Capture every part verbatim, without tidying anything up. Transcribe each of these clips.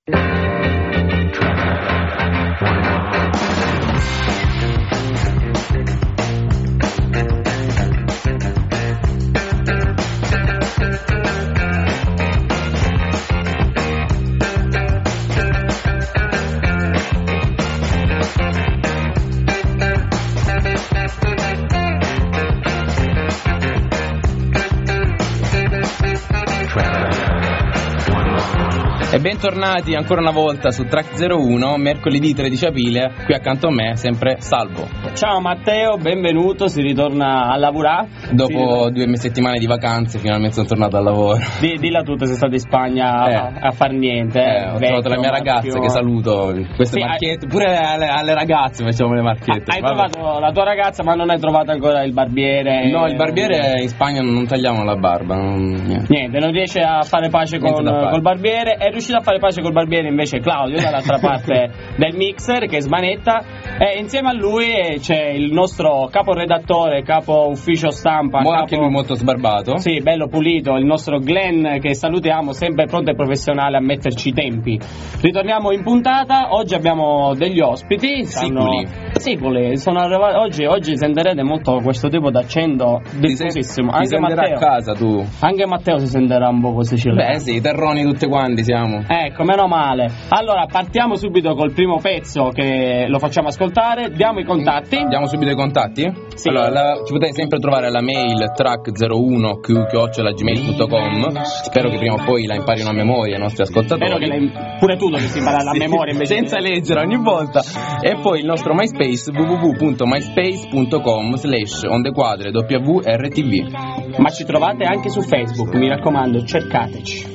E bentornati ancora una volta su Track zero uno, mercoledì tredici aprile, qui accanto a me sempre Salvo. Ciao Matteo, benvenuto, si ritorna a lavorare. Dopo due settimane di vacanze finalmente sono tornato al lavoro. Di, dilla tutta, sei stato in Spagna eh. a, a far niente. Eh, ho vecchio, trovato la mia ragazza marchio. che saluto, queste sì, marchette, hai... pure alle, alle ragazze facciamo le marchette. Hai Vabbè. trovato la tua ragazza ma non hai trovato ancora il barbiere? No, il barbiere in Spagna non tagliamo la barba, non, niente. niente, non riesce a fare pace con, col barbiere. È riuscito a fare pace col barbiere invece Claudio dall'altra parte del mixer che smanetta, e insieme a lui c'è il nostro capo redattore, capo ufficio stampa, Mo capo... anche lui molto sbarbato. Sì, bello pulito, il nostro Glenn che salutiamo, sempre pronto e professionale a metterci i tempi. Ritorniamo in puntata, oggi abbiamo degli ospiti. Siculi. Siculi, sono arrivati oggi, oggi sentirete molto questo tipo d'accento diffusissimo. Ti Anche sentirà Matteo, a casa tu. Anche Matteo si sentirà un po' così cileno. Beh sì, terroni tutti quanti siamo. Ecco, meno male. Allora, partiamo subito col primo pezzo che lo facciamo ascoltare. Diamo i contatti. Diamo subito i contatti? Sì. Allora, la, ci potete sempre trovare alla mail track zero uno chiocciola gmail punto com. Spero che prima o poi la imparino a memoria i nostri ascoltatori. Spero che la, pure tu dovresti imparare la sì, memoria invece senza leggere ogni volta. E poi il nostro MySpace w w w punto myspace punto com slash ondequadre w r t v. Ma ci trovate anche su Facebook, mi raccomando, cercateci.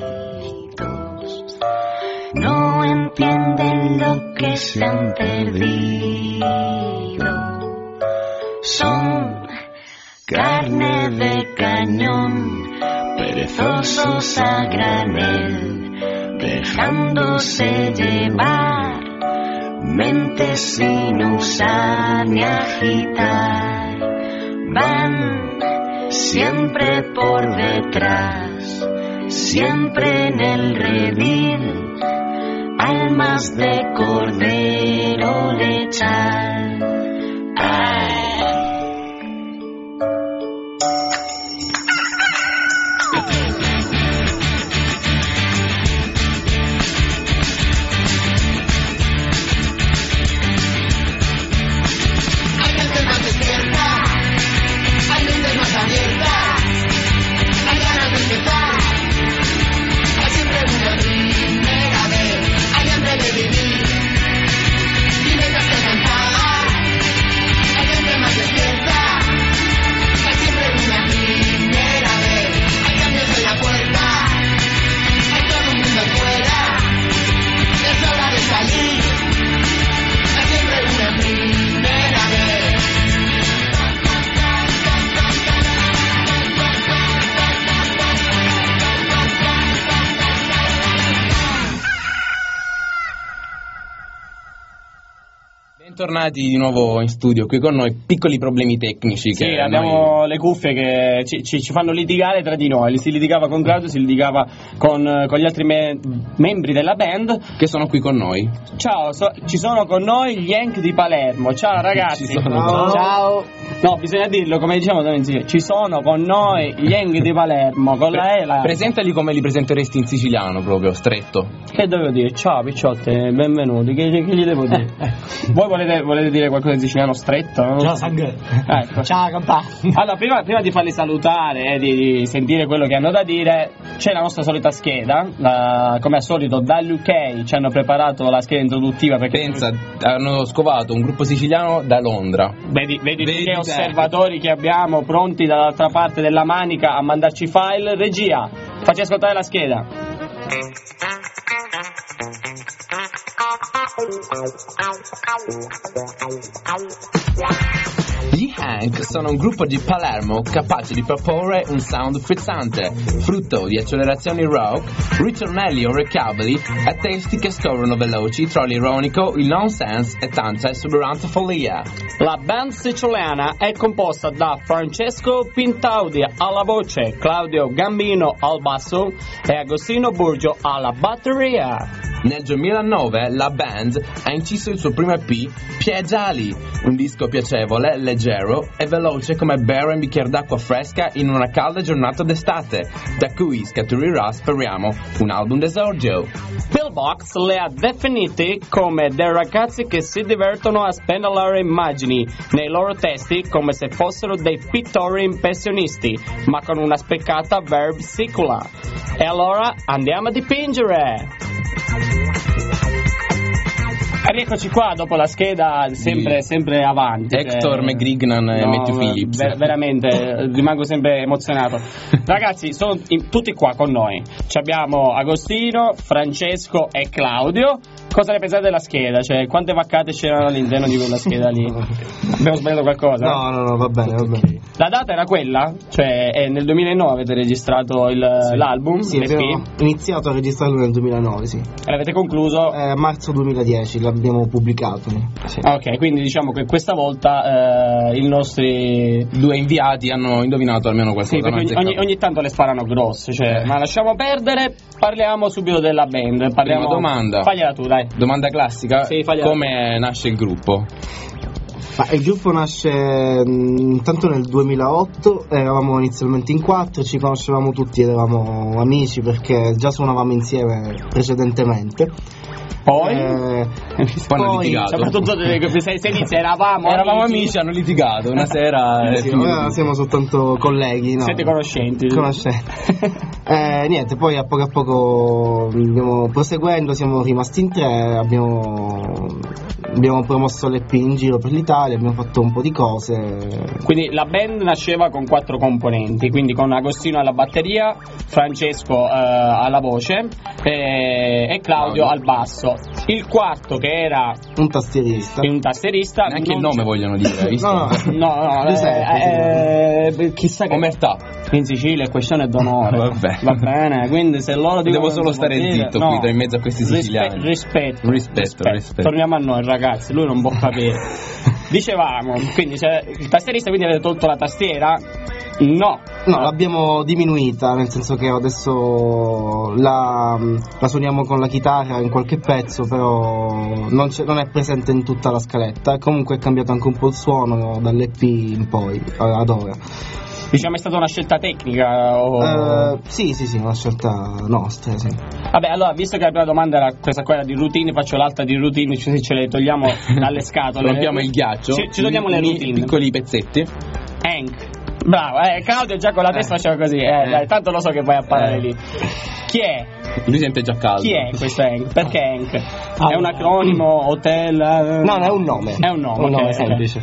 No entienden lo que se han perdido. Son carne de cañón, perezosos a granel, dejándose llevar, mentes sin usar ni agitar. Van siempre por detrás, siempre en el redil, almas de cordero lechal. Ay. Hay gente más despierta, hay mente más abierta, hay ganas de empezar, hay siempre una primera vez, hay hambre de vivir y metas que cantar. Hay gente más despierta, hay siempre una primera vez, hay cambios en la puerta, hay todo un mundo afuera, es hora de salir, hay siempre una primera vez. Bentornati di nuovo in studio qui con noi, piccoli problemi tecnici. Sì, che abbiamo noi... le cuffie che ci, ci, ci fanno litigare tra di noi. Si litigava con Claudio, si litigava con, con gli altri me- membri della band che sono qui con noi. Ciao, so, ci sono con noi gli Yank di Palermo. Ciao ragazzi. Ci sono. Ciao. Ciao. No, bisogna dirlo come diciamo noi insieme. Ci sono con noi gli Yank di Palermo con la E la... Presentali come li presenteresti in siciliano, proprio stretto. Che devo dire? Ciao picciotti, benvenuti. Che, che gli devo dire? Voi volete, volete dire qualcosa in siciliano stretto? Ciao sangue. Ecco. Ciao compà. Allora, prima, prima di farli salutare e di, di sentire quello che hanno da dire, c'è la nostra solita scheda. La, come al solito dall'U K ci hanno preparato la scheda introduttiva perché pensa, hanno scovato un gruppo siciliano da Londra. Vedi, vedi, Vedi che osservatori che abbiamo pronti dall'altra parte della manica a mandarci file. Regia, facci ascoltare la scheda. Gli Hank sono un gruppo di Palermo capace di proporre un sound frizzante, frutto di accelerazioni rock, ritornelli orecchiabili e testi che scorrono veloci tra l'ironico, il nonsense e tanta esuberante follia. La band siciliana è composta da Francesco Pintaudi alla voce, Claudio Gambino al basso e Agostino Burgio alla batteria. Nel duemilanove la band ha inciso il suo primo E P, Pieggiali, un disco piacevole, leggero e veloce come bere un bicchiere d'acqua fresca in una calda giornata d'estate, da cui scaturirà, speriamo, un album d'esordio. Pillbox le ha definiti come dei ragazzi che si divertono a spennellare immagini nei loro testi come se fossero dei pittori impressionisti, ma con una spiccata verbsicula. E allora andiamo a dipingere! E rieccoci qua dopo la scheda sempre, sempre avanti. Hector cioè, McGrignan e no, Matthew Phillips. ver- veramente rimango sempre emozionato. Ragazzi, sono in, tutti qua con noi. Ci abbiamo Agostino, Francesco e Claudio. Cosa ne pensate della scheda? Cioè, quante vaccate c'erano all'interno di quella scheda lì? Abbiamo sbagliato qualcosa? No, no, no, va bene, va bene. La data era quella? Cioè, è nel duemilanove avete registrato il, sì. l'album? Sì, abbiamo iniziato a registrarlo nel duemilanove, sì. E l'avete concluso? Eh, marzo duemiladieci l'abbiamo pubblicato. Sì. Ok, quindi diciamo che questa volta eh, i nostri due inviati hanno indovinato almeno qualcosa. sì, perché ogni, ogni, ogni tanto le sparano grosse, cioè, eh. ma lasciamo perdere, parliamo subito della band. Parliamo... Prima domanda. Fagliela tu, dai. Domanda classica, sì, fagliela. Come nasce il gruppo? Ma il gruppo nasce mh, intanto nel duemilaotto, eravamo inizialmente in quattro, ci conoscevamo tutti, eravamo amici perché già suonavamo insieme precedentemente. Poi? Eh, poi hanno litigato. Soprattutto se, se inizia eravamo Eravamo amici. amici, hanno litigato una sera. sì, ora siamo soltanto colleghi, no? Siete conoscenti? Conoscenti. eh, niente, poi a poco a poco abbiamo, proseguendo siamo rimasti in tre, abbiamo, abbiamo promosso l'E P in giro per l'Italia, abbiamo fatto un po' di cose. Quindi la band nasceva con quattro componenti, quindi con Agostino alla batteria, Francesco eh, alla voce e, e Claudio, Claudio al basso. Il quarto che era un tastierista, un tastierista neanche il nome c- vogliono dire, visto? no, no, no, no eh, eh, chissà che omertà in Sicilia è questione d'onore. Vabbè. Va bene, quindi se loro dicono devo solo stare zitto no. qui tra in mezzo a questi siciliani. Rispetto, rispetto, rispetto, rispetto, rispetto. Torniamo a noi ragazzi, lui non può capire. Dicevamo, quindi c'è il tastierista, quindi avete tolto la tastiera? No. No, l'abbiamo diminuita, nel senso che adesso la, la suoniamo con la chitarra in qualche pezzo, però non, c'è, non è presente in tutta la scaletta. Comunque è cambiato anche un po' il suono dall'E P in poi, ad ora. Diciamo è stata una scelta tecnica? O... Uh, sì, sì, sì, una scelta nostra, sì. Vabbè, allora, visto che la prima domanda era questa qua di routine, faccio l'altra di routine, cioè ce le togliamo dalle scatole. Rompiamo il ghiaccio. Ci, ci togliamo le routine. Piccoli pezzetti. Hank. Bravo, eh, Claudio già con la testa eh. faceva così, eh, eh. dai, tanto lo so che vai a parlare eh. lì. Chi è? Lui sente già caldo. Chi è questo Hank? Perché Hank? Ah, è un acronimo, hotel? Eh... No, no, è un nome. È un nome, un okay, nome okay. semplice.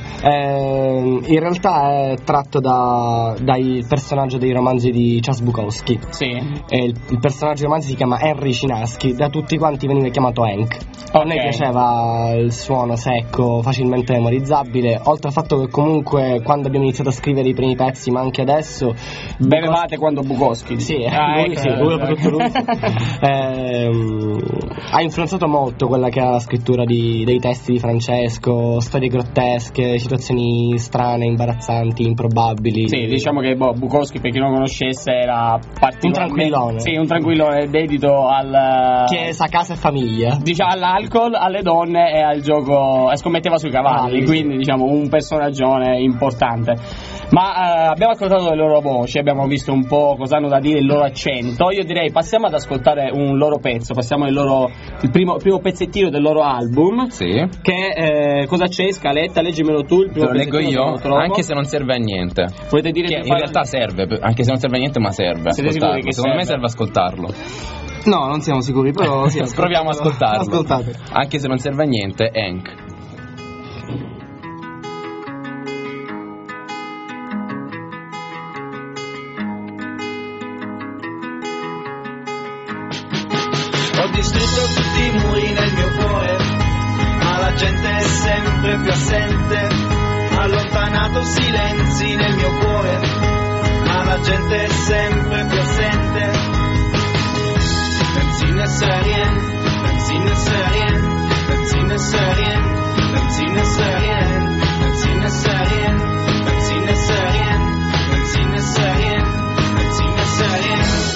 Eh, in realtà è tratto da, dai personaggi dei romanzi di Charles Bukowski. Sì. E il, il personaggio dei romanzi si chiama Henry Chinaski, da tutti quanti veniva chiamato Hank. Okay. A noi piaceva il suono secco, facilmente memorizzabile, oltre al fatto che comunque quando abbiamo iniziato a scrivere i primi pezzi, ma anche adesso, bevevate quando Bukowski? Sì, ah, lui ecco, sì, lui soprattutto lui. ehm, ha influenzato molto quella che era la scrittura di, dei testi di Francesco, storie grottesche, situazioni strane, imbarazzanti, improbabili. Sì, diciamo che boh, Bukowski, per chi non lo conoscesse, era particolarmente un tranquillone. Sì, un tranquillone dedito al chiesa, casa e famiglia. Diciamo all'alcol, alle donne e al gioco, e scommetteva sui cavalli, ah, quindi sì. diciamo un personaggione importante. Ma eh, abbiamo ascoltato le loro voci, abbiamo visto un po' cosa hanno da dire, il loro accento. Io direi passiamo ad ascoltare un loro pezzo, passiamo il loro il primo, il primo pezzettino del loro album. Sì. Che eh, cosa c'è in scaletta? Leggimelo tu, il primo Te lo leggo io, se lo anche se non serve a niente. Volete dire che che in fare... realtà serve, anche se non serve a niente, ma serve. Siete sicuri che Secondo serve? me serve ascoltarlo. No, non siamo sicuri, però sì, proviamo a ascoltarlo. Ascoltate. Anche se non serve a niente, Hank. Ho distrutto tutti i muri nel mio cuore, ma la gente è sempre più assente. allontanato silenzi nel mio cuore, ma la gente è sempre più assente. Benzina serien, benzina serien, benzina serien, benzina serien, benzina serien, benzina serien, benzina serien, benzina serien.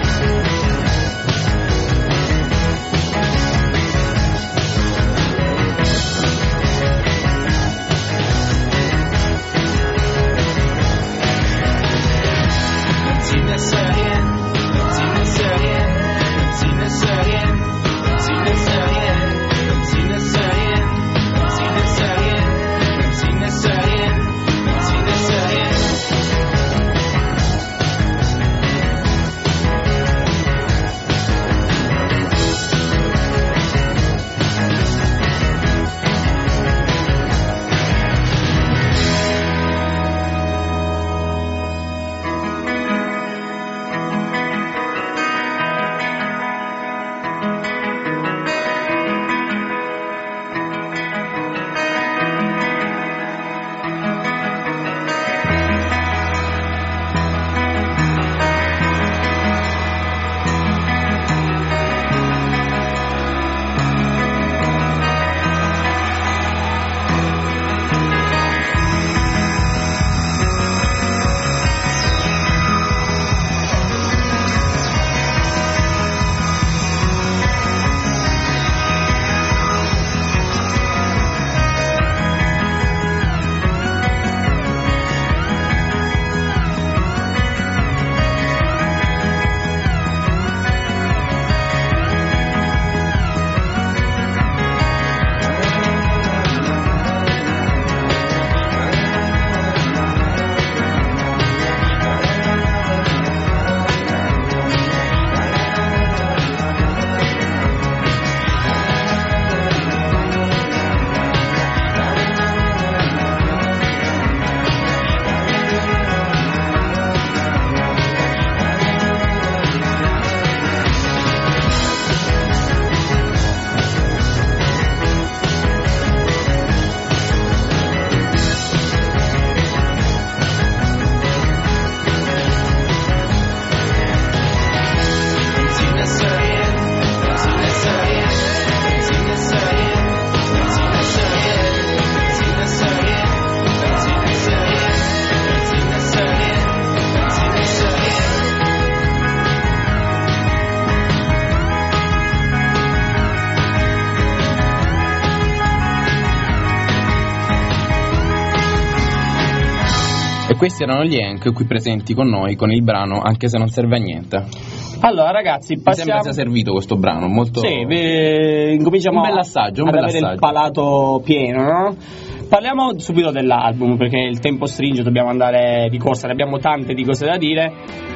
Questi erano gli Hank qui presenti con noi con il brano Anche se non serve a niente. Allora ragazzi, passiamo... Mi sembra sia servito questo brano, molto... Sì, vi... incominciamo un bel assaggio, un ad bel avere assaggio. il palato pieno, no? Parliamo subito dell'album perché il tempo stringe, dobbiamo andare di corsa, ne abbiamo tante di cose da dire.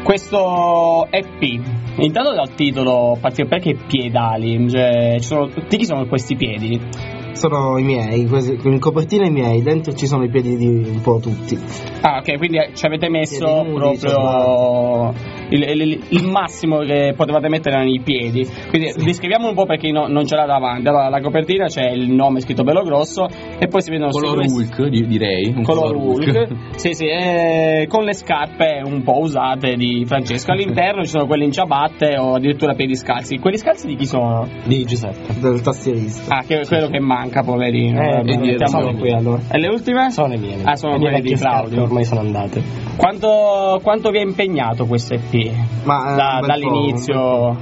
Questo E P, intanto dal titolo, perché piedali? Cioè, ci sono... di chi sono questi piedi? Sono i miei, questi, in copertina i miei, dentro ci sono i piedi di un po' tutti. Ah, ok, quindi ci avete messo nudi, proprio il, il, il massimo che potevate mettere erano i piedi. Quindi sì. Descriviamo un po' per chi no, non ce l'ha davanti. Allora, la copertina c'è il nome scritto bello grosso e poi si vedono color Hulk, direi. Un color, color Hulk. Hulk. Sì, sì, eh, con le scarpe un po' usate di Francesco. All'interno ci sono quelli in ciabatte o addirittura piedi scalzi. Quelli scalzi di chi sono? Di Giuseppe, del tastierista. Ah, che è quello che manca, poverino. Eh, eh, e sono qui allora. E le ultime? Sono le mie. Ah, sono quelle di Claudio. Ormai sono andate. Quanto, quanto vi ha impegnato questo E P? Ma, da, dall'inizio?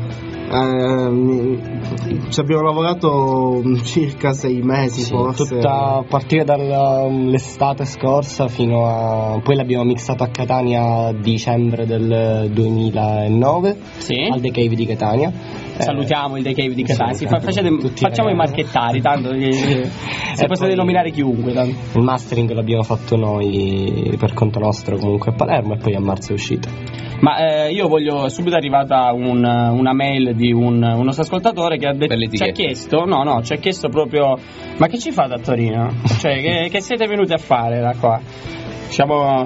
Eh, ci abbiamo lavorato circa sei mesi, sì, forse. Tutta a partire dall'estate scorsa fino a... poi l'abbiamo mixato a Catania a dicembre del duemilanove, sì. Al The Cave di Catania. Salutiamo il The Cave di Catania, sì, sì, facciate, facciamo i marchettari, tanto che, se potete nominare chiunque. Tanto. Il mastering l'abbiamo fatto noi per conto nostro comunque a Palermo e poi a marzo è uscito. Ma eh, io voglio, subito è arrivata un, una mail di un, un nostro ascoltatore che ha detto, ci ha chiesto, no no, ci ha chiesto proprio, ma che ci fate a Torino? Cioè, che, che siete venuti a fare da qua? Diciamo,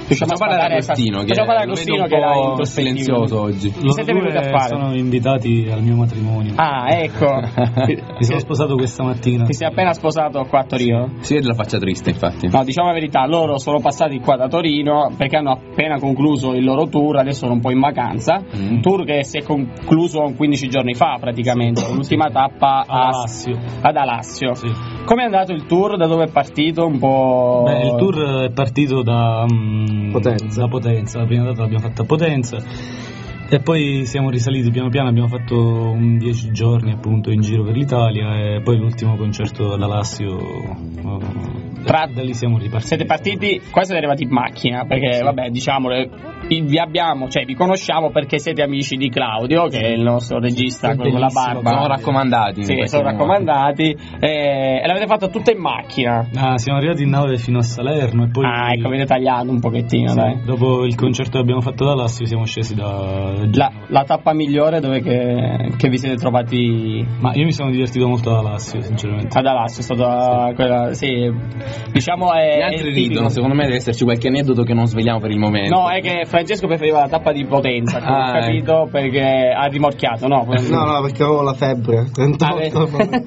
Riusciamo a parlare parlare a Agostino, che facciamo parlare lo Agostino vedo che un era po' in silenzioso oggi. Chi siete venuti a fare? Sono invitati al mio matrimonio. Ah, ecco. Mi sono sposato questa mattina. Ti sei appena sposato qua a Torino? Si vede la faccia triste, infatti. No, diciamo la verità, loro sono passati qua da Torino perché hanno appena concluso il loro tour, adesso sono un po' in vacanza. Mm. Tour che si è concluso quindici giorni fa praticamente, l'ultima tappa Ad a- Alassio. ad Alassio. Sì. Come è andato il tour? Da dove è partito? Un po'. Beh, il tour è partito da mm, Potenza. da Potenza, la prima data l'abbiamo fatta a Potenza e poi siamo risaliti piano piano, abbiamo fatto un dieci giorni appunto in giro per l'Italia e poi l'ultimo concerto ad Alassio, eh, Tra- da lì siamo ripartiti. Siete partiti, qua siete arrivati in macchina, perché vabbè, diciamolo, vi abbiamo, cioè vi conosciamo perché siete amici di Claudio, che è il nostro regista, quello con la barba. Sono raccomandati. in Sì, qualche sono modo. raccomandati. eh, E l'avete fatta tutta in macchina. Ah, siamo arrivati in nave fino a Salerno e poi Ah, ecco, avete tagliato un pochettino, sì, dai. dopo il concerto che abbiamo fatto ad Alassio siamo scesi da La, la tappa migliore dove che, che vi siete trovati ma io mi sono divertito molto ad Alassio sinceramente. ad Alassio, è stata quella, sì, diciamo è... Gli è altri tipico. ridono, secondo me deve esserci qualche aneddoto che non svegliamo per il momento. No, è che Francesco preferiva la tappa di Potenza, come Ah, ho capito, perché ha rimorchiato, no? No, no, perché avevo la febbre, trentotto. Ah,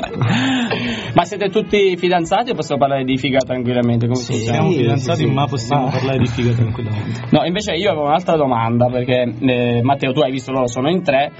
Ma siete tutti fidanzati o possiamo parlare di figa tranquillamente? Come Sì, funziona? Siamo sì, fidanzati sì, sì. ma possiamo Ah. parlare di figa tranquillamente. No, invece io avevo un'altra domanda, perché eh, Matteo, tu hai visto loro sono in tre,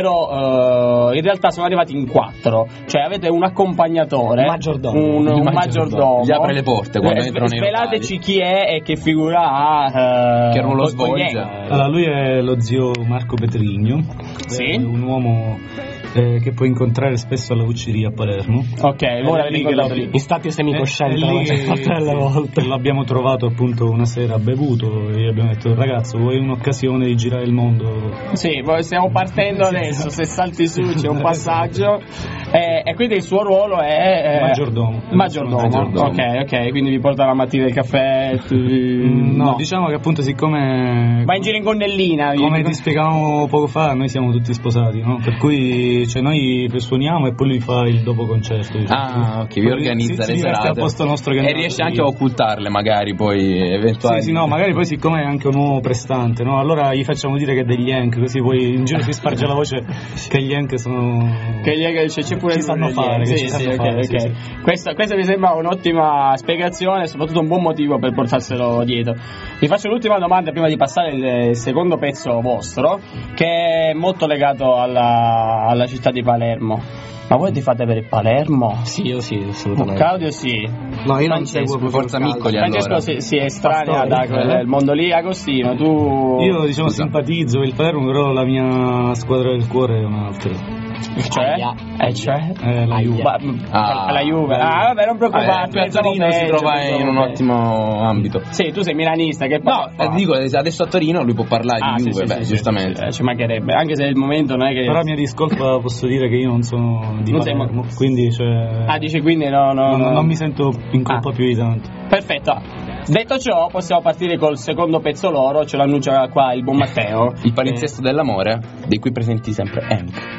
però eh, in realtà sono arrivati in quattro, cioè avete un accompagnatore, Maggiordomo. un, un Il maggiordomo. maggiordomo. Gli apre le porte quando Eh, entrano nei svelateci chi è e che figura ha, eh, Che ruolo con- con gli svolge. Yank. Allora, lui è lo zio Marco Petrigno, Sì. è un uomo eh, che puoi incontrare spesso alla Ucciria a Palermo. Ok, voi l'avete lì che incontrato lo- lì. In stati semicoscienti Eh, la è maggior parte delle volte. che l'abbiamo trovato appunto una sera bevuto e gli abbiamo detto ragazzo vuoi un'occasione di girare il mondo? Sì, poi stiamo partendo adesso, se salti su c'è un passaggio eh, e quindi il suo ruolo è... eh, Maggiordomo. Maggiordomo, Maggiordomo. ok, ok, quindi vi porta la mattina il caffè... tu- Mm, no, diciamo che appunto siccome Va in giro in gonnellina. come vi- ti spiegavamo poco fa noi siamo tutti sposati, no? Per cui cioè, noi suoniamo e poi lui fa il dopo concerto, diciamo. Ah, ok, vi Poi organizza si- le si diverte serate a posto nostro che e andiamo riesce lì. anche a occultarle magari poi eventuali. Sì, sì, no, magari poi siccome è anche un uomo prestante, no? Allora gli facciamo dire che è degli Yank, così poi in giro si sparge la voce che gli Yank sono... Che gli c'è, c'è pure Ci il sanno gli- fare, sì, che ci sì, sanno ok, fare, ok. sì, sì. Questa, questa mi sembra un'ottima spiegazione e soprattutto un buon motivo per portarselo dietro. Vi faccio l'ultima domanda prima di passare il secondo pezzo vostro, che è molto legato alla, alla città di Palermo. Ma voi ti fate per Palermo? Sì, io sì, assolutamente. Claudio sì. No, io non Francesco, seguo proprio Forza il calcio. Miccoli, Francesco allora. si, si estranea Pastore. da quel mondo lì. Agostino, tu... Io diciamo Scusa. simpatizzo il Palermo, però la mia squadra del cuore è un'altra. Cioè? Aia. Eh, cioè? È la Aia. Juve. Ma- Ah. la Juve. Ah, vabbè, non Vabbè, preoccupate. qui a pensavo Torino si peggio, trova pensavo in un peggio. ottimo ambito. Sì, tu sei milanista, che No, poi- eh, dico adesso a Torino lui può parlare Ah, di sì, Juve, sì, beh, sì, giustamente. sì, sì, ci mancherebbe, anche se il momento non è che... Però a mia discolpa posso dire che io non sono di Non sei Palermo, quindi cioè, Ah, dici quindi no, no, non, no. non mi sento in colpa Ah. più di tanto. Perfetto. Detto ciò, possiamo partire col secondo pezzo loro, ce lo annuncia qua il buon Matteo. Il palinsesto dell'amore, di cui presenti sempre Hank.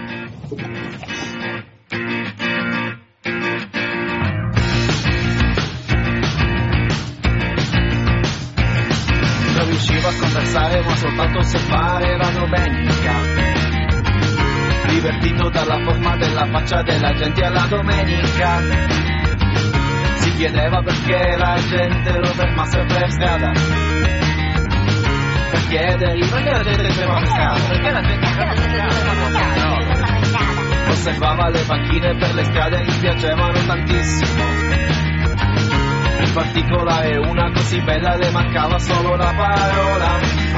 Non riuscivo a conversare ma soltanto osservare la domenica. Divertito dalla forma della faccia della gente alla domenica. Si chiedeva perché la gente lo fermasse per strada. Per chiedere perché la gente ferma per strada. Perché la gente ferma per strada. Osservava le panchine per le strade, gli piacevano tantissimo. In particolare una così bella le mancava solo la parola.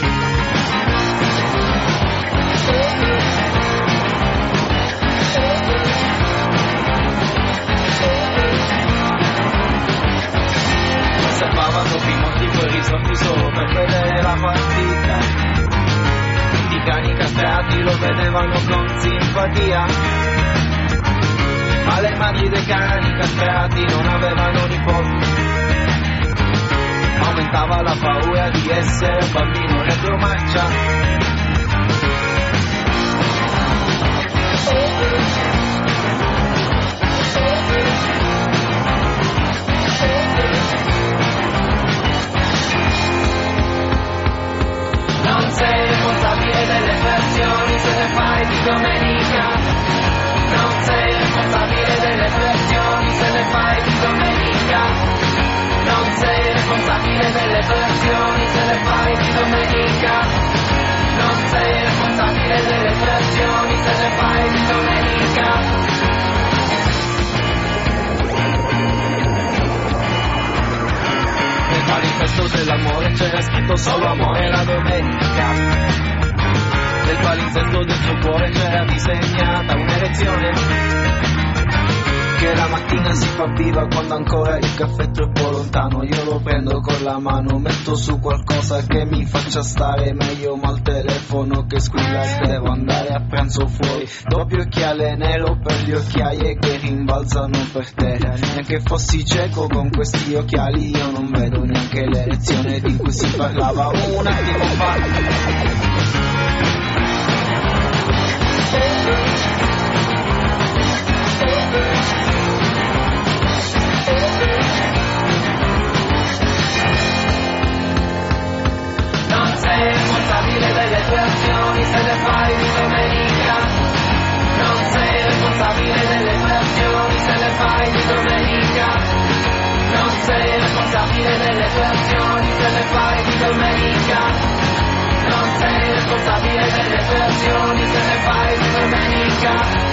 Osservava troppi molti poi risorti solo per vedere la partita. I cani castrati lo vedevano con simpatia. Ma le madri dei cani castrati non avevano nipoti. Aumentava la paura di essere un bambino retromarcia. c'era scritto solo amore la domenica. Nel palinsesto del suo cuore c'era disegnata un'erezione che la mattina si fa viva quando ancora il caffè è troppo lontano. Io lo prendo con la mano, metto su qualcosa che mi faccia stare meglio, ma al telefono che squilla e devo andare a pranzo fuori. Doppio occhiale nero per gli occhiaie che rimbalzano per terra. Neanche fossi cieco con questi occhiali io non vedo neanche l'erezione di cui si parlava un attimo fa. Delle tue azioni se le fai di domenica. Non sei responsabile delle tue azioni se le fai di domenica. Non sei responsabile delle tue azioni se le fai di domenica. Non sei responsabile delle tue azioni se le fai di domenica.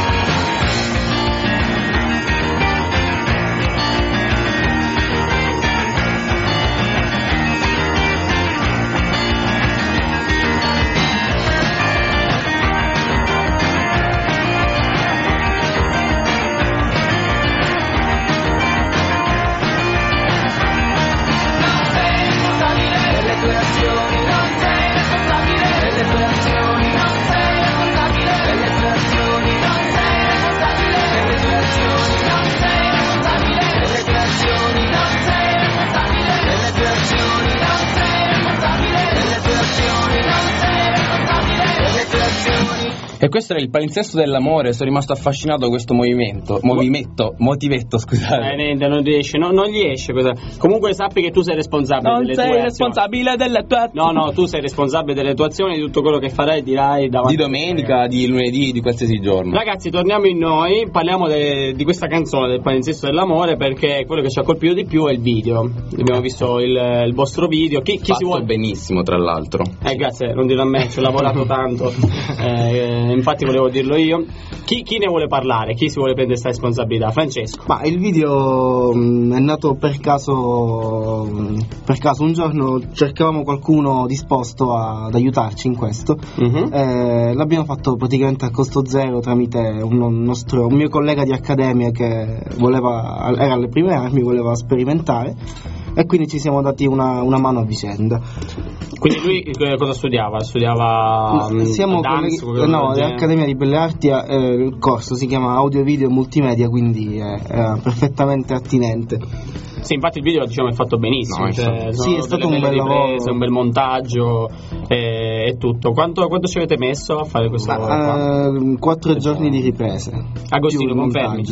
E questo era il palinsesto dell'amore, sono rimasto affascinato da questo movimento, movimento, motivetto, scusate. Eh, niente, non riesce, no, non gli esce questa. Comunque sappi che tu sei responsabile non delle sei tue responsabile azioni. delle tue azioni. No, no, tu sei responsabile delle tue azioni, di tutto quello che farai e dirai davanti. Di domenica, di lunedì, di qualsiasi giorno. Ragazzi, torniamo in noi, parliamo de, di questa canzone del palinsesto dell'amore, perché quello che ci ha colpito di più è il video. Abbiamo visto il, il vostro video. Chi, chi si vuole benissimo, tra l'altro. Eh, grazie, non dirlo a me, ci ho lavorato tanto. Eh, infatti volevo dirlo io. Chi, chi ne vuole parlare? Chi si vuole prendere questa responsabilità? Francesco. Ma il video mh, è nato per caso mh, per caso un giorno cercavamo qualcuno disposto a, ad aiutarci in questo. Uh-huh. Eh, l'abbiamo fatto praticamente a costo zero tramite un, un nostro un mio collega di accademia che voleva era alle prime armi, voleva sperimentare, e quindi ci siamo dati una, una mano a vicenda. Quindi lui eh, cosa studiava? Studiava no, siamo dance, colleghi, no, l'Accademia di Belle Arti, eh, il corso si chiama Audio Video e Multimedia, quindi è, è perfettamente attinente. Sì, infatti il video diciamo è fatto benissimo, no, cioè, sì, è stato un bel riprese, lavoro, un bel montaggio e, e tutto. Quanto, quanto ci avete messo a fare questo lavoro qua? Uh, quattro giorni di riprese. Agostino, confermi?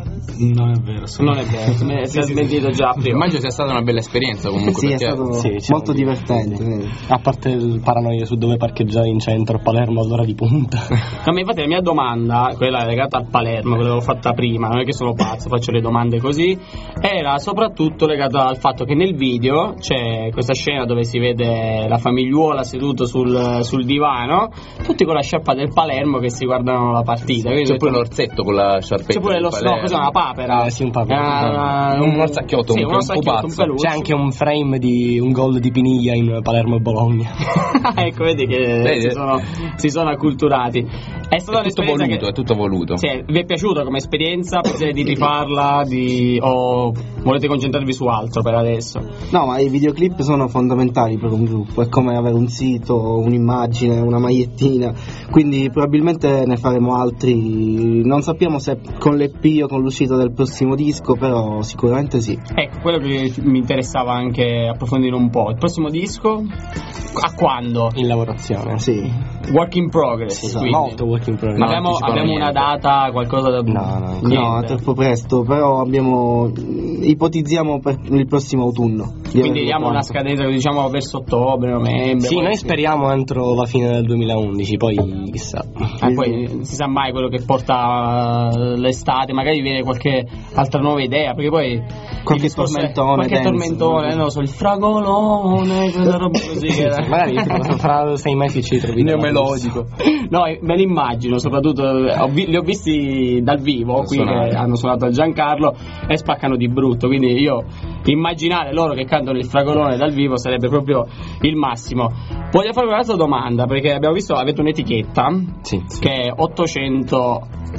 Non è vero, non è vero, si è smentito già prima. Immagino sia stata una bella esperienza comunque. Sì, perché... è stato sì, molto divertente. Sì. A parte il paranoia su dove parcheggiare in centro a Palermo all'ora di punta. No, ma infatti la mia domanda, quella legata al Palermo, che l'avevo fatta prima, non è che sono pazzo, faccio le domande così, era soprattutto legata al fatto che nel video c'è questa scena dove si vede la famigliuola seduto sul, sul divano, tutti con la sciarpa del Palermo che si guardano la partita. C'è detto, pure l'orsetto con la sciarpetta. C'è pure lo no, cos'è una papera? Eh, sì, un papera. Uh, un morsacchiotto, sì, un, un, morsacchiotto, un peluche. C'è anche un frame di un gol di Piniglia in Palermo e Bologna. Ecco, vedi che vedi. Si, sono, si sono acculturati. È stata è tutto voluto, che, è tutto voluto. Sì, vi è piaciuta come esperienza? Pensate di rifarla? Di, o volete concentrarvi su altro per adesso? No, ma i videoclip sono fondamentali per un gruppo, è come avere un sito, un'immagine, una magliettina, quindi probabilmente ne faremo altri, non sappiamo se con l'E P o con l'uscita del prossimo disco, però sicuramente sì. Ecco, quello che mi interessava anche approfondire un po', il prossimo disco a quando? In lavorazione, sì. Work in progress, sì, molto work in progress. Ma abbiamo, abbiamo una data, qualcosa da no, no, no, è troppo presto, però abbiamo ipotizziamo per il prossimo autunno. Quindi diamo una scadenza, diciamo verso ottobre, novembre. Sì, noi speriamo entro la fine del duemilaundici, poi chissà. Eh, poi non si sa mai quello che porta l'estate, magari viene qualche altra nuova idea, perché poi qualche tormentone, qualche dance, tormentone, non lo so, il fragolone, quella roba così che era. Magari fra sei mesi ci troviamo. Neomelodico. No, me l'immagino, soprattutto ho vi- li ho visti dal vivo qui che hanno suonato a Giancarlo e spaccano di brutto, quindi io immaginare loro che cantano cantano il fragolone dal vivo sarebbe proprio il massimo. Voglio farvi un'altra domanda, perché abbiamo visto avete un'etichetta sì, sì. che è ottocento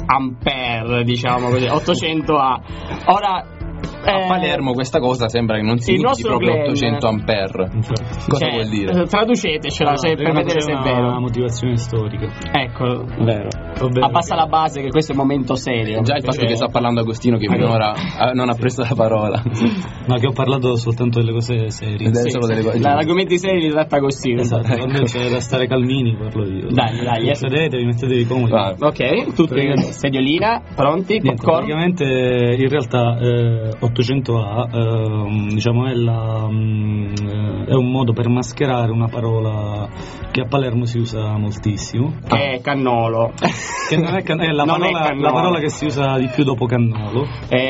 ampere, diciamo così, ottocento A. Ora a Palermo questa cosa sembra che non significhi proprio Glenn, ottocento ampere. Cosa cioè, vuol dire? Tradutecela no, se, per vedere se è vero. Una motivazione storica. Ecco, vero. Abbassa la base che questo è un momento serio. Già il fatto cioè... che sta parlando Agostino che finora non ha preso la parola. No, che ho parlato soltanto delle cose serie. Sì, solo delle cose. Gli argomenti seri li tratta Agostino. Esatto, quando c'è da stare calmini parlo io. Dai, dai. Sedetevi, mettetevi comodi. Ah, ok, tutti sediolina, pronti, niente, praticamente in realtà eh, ottocento A eh, diciamo è, la, eh, è un modo per mascherare una parola che a Palermo si usa moltissimo, che è cannolo. Che non è, can- è, la, non parola, è cannolo. La parola che si usa di più dopo cannolo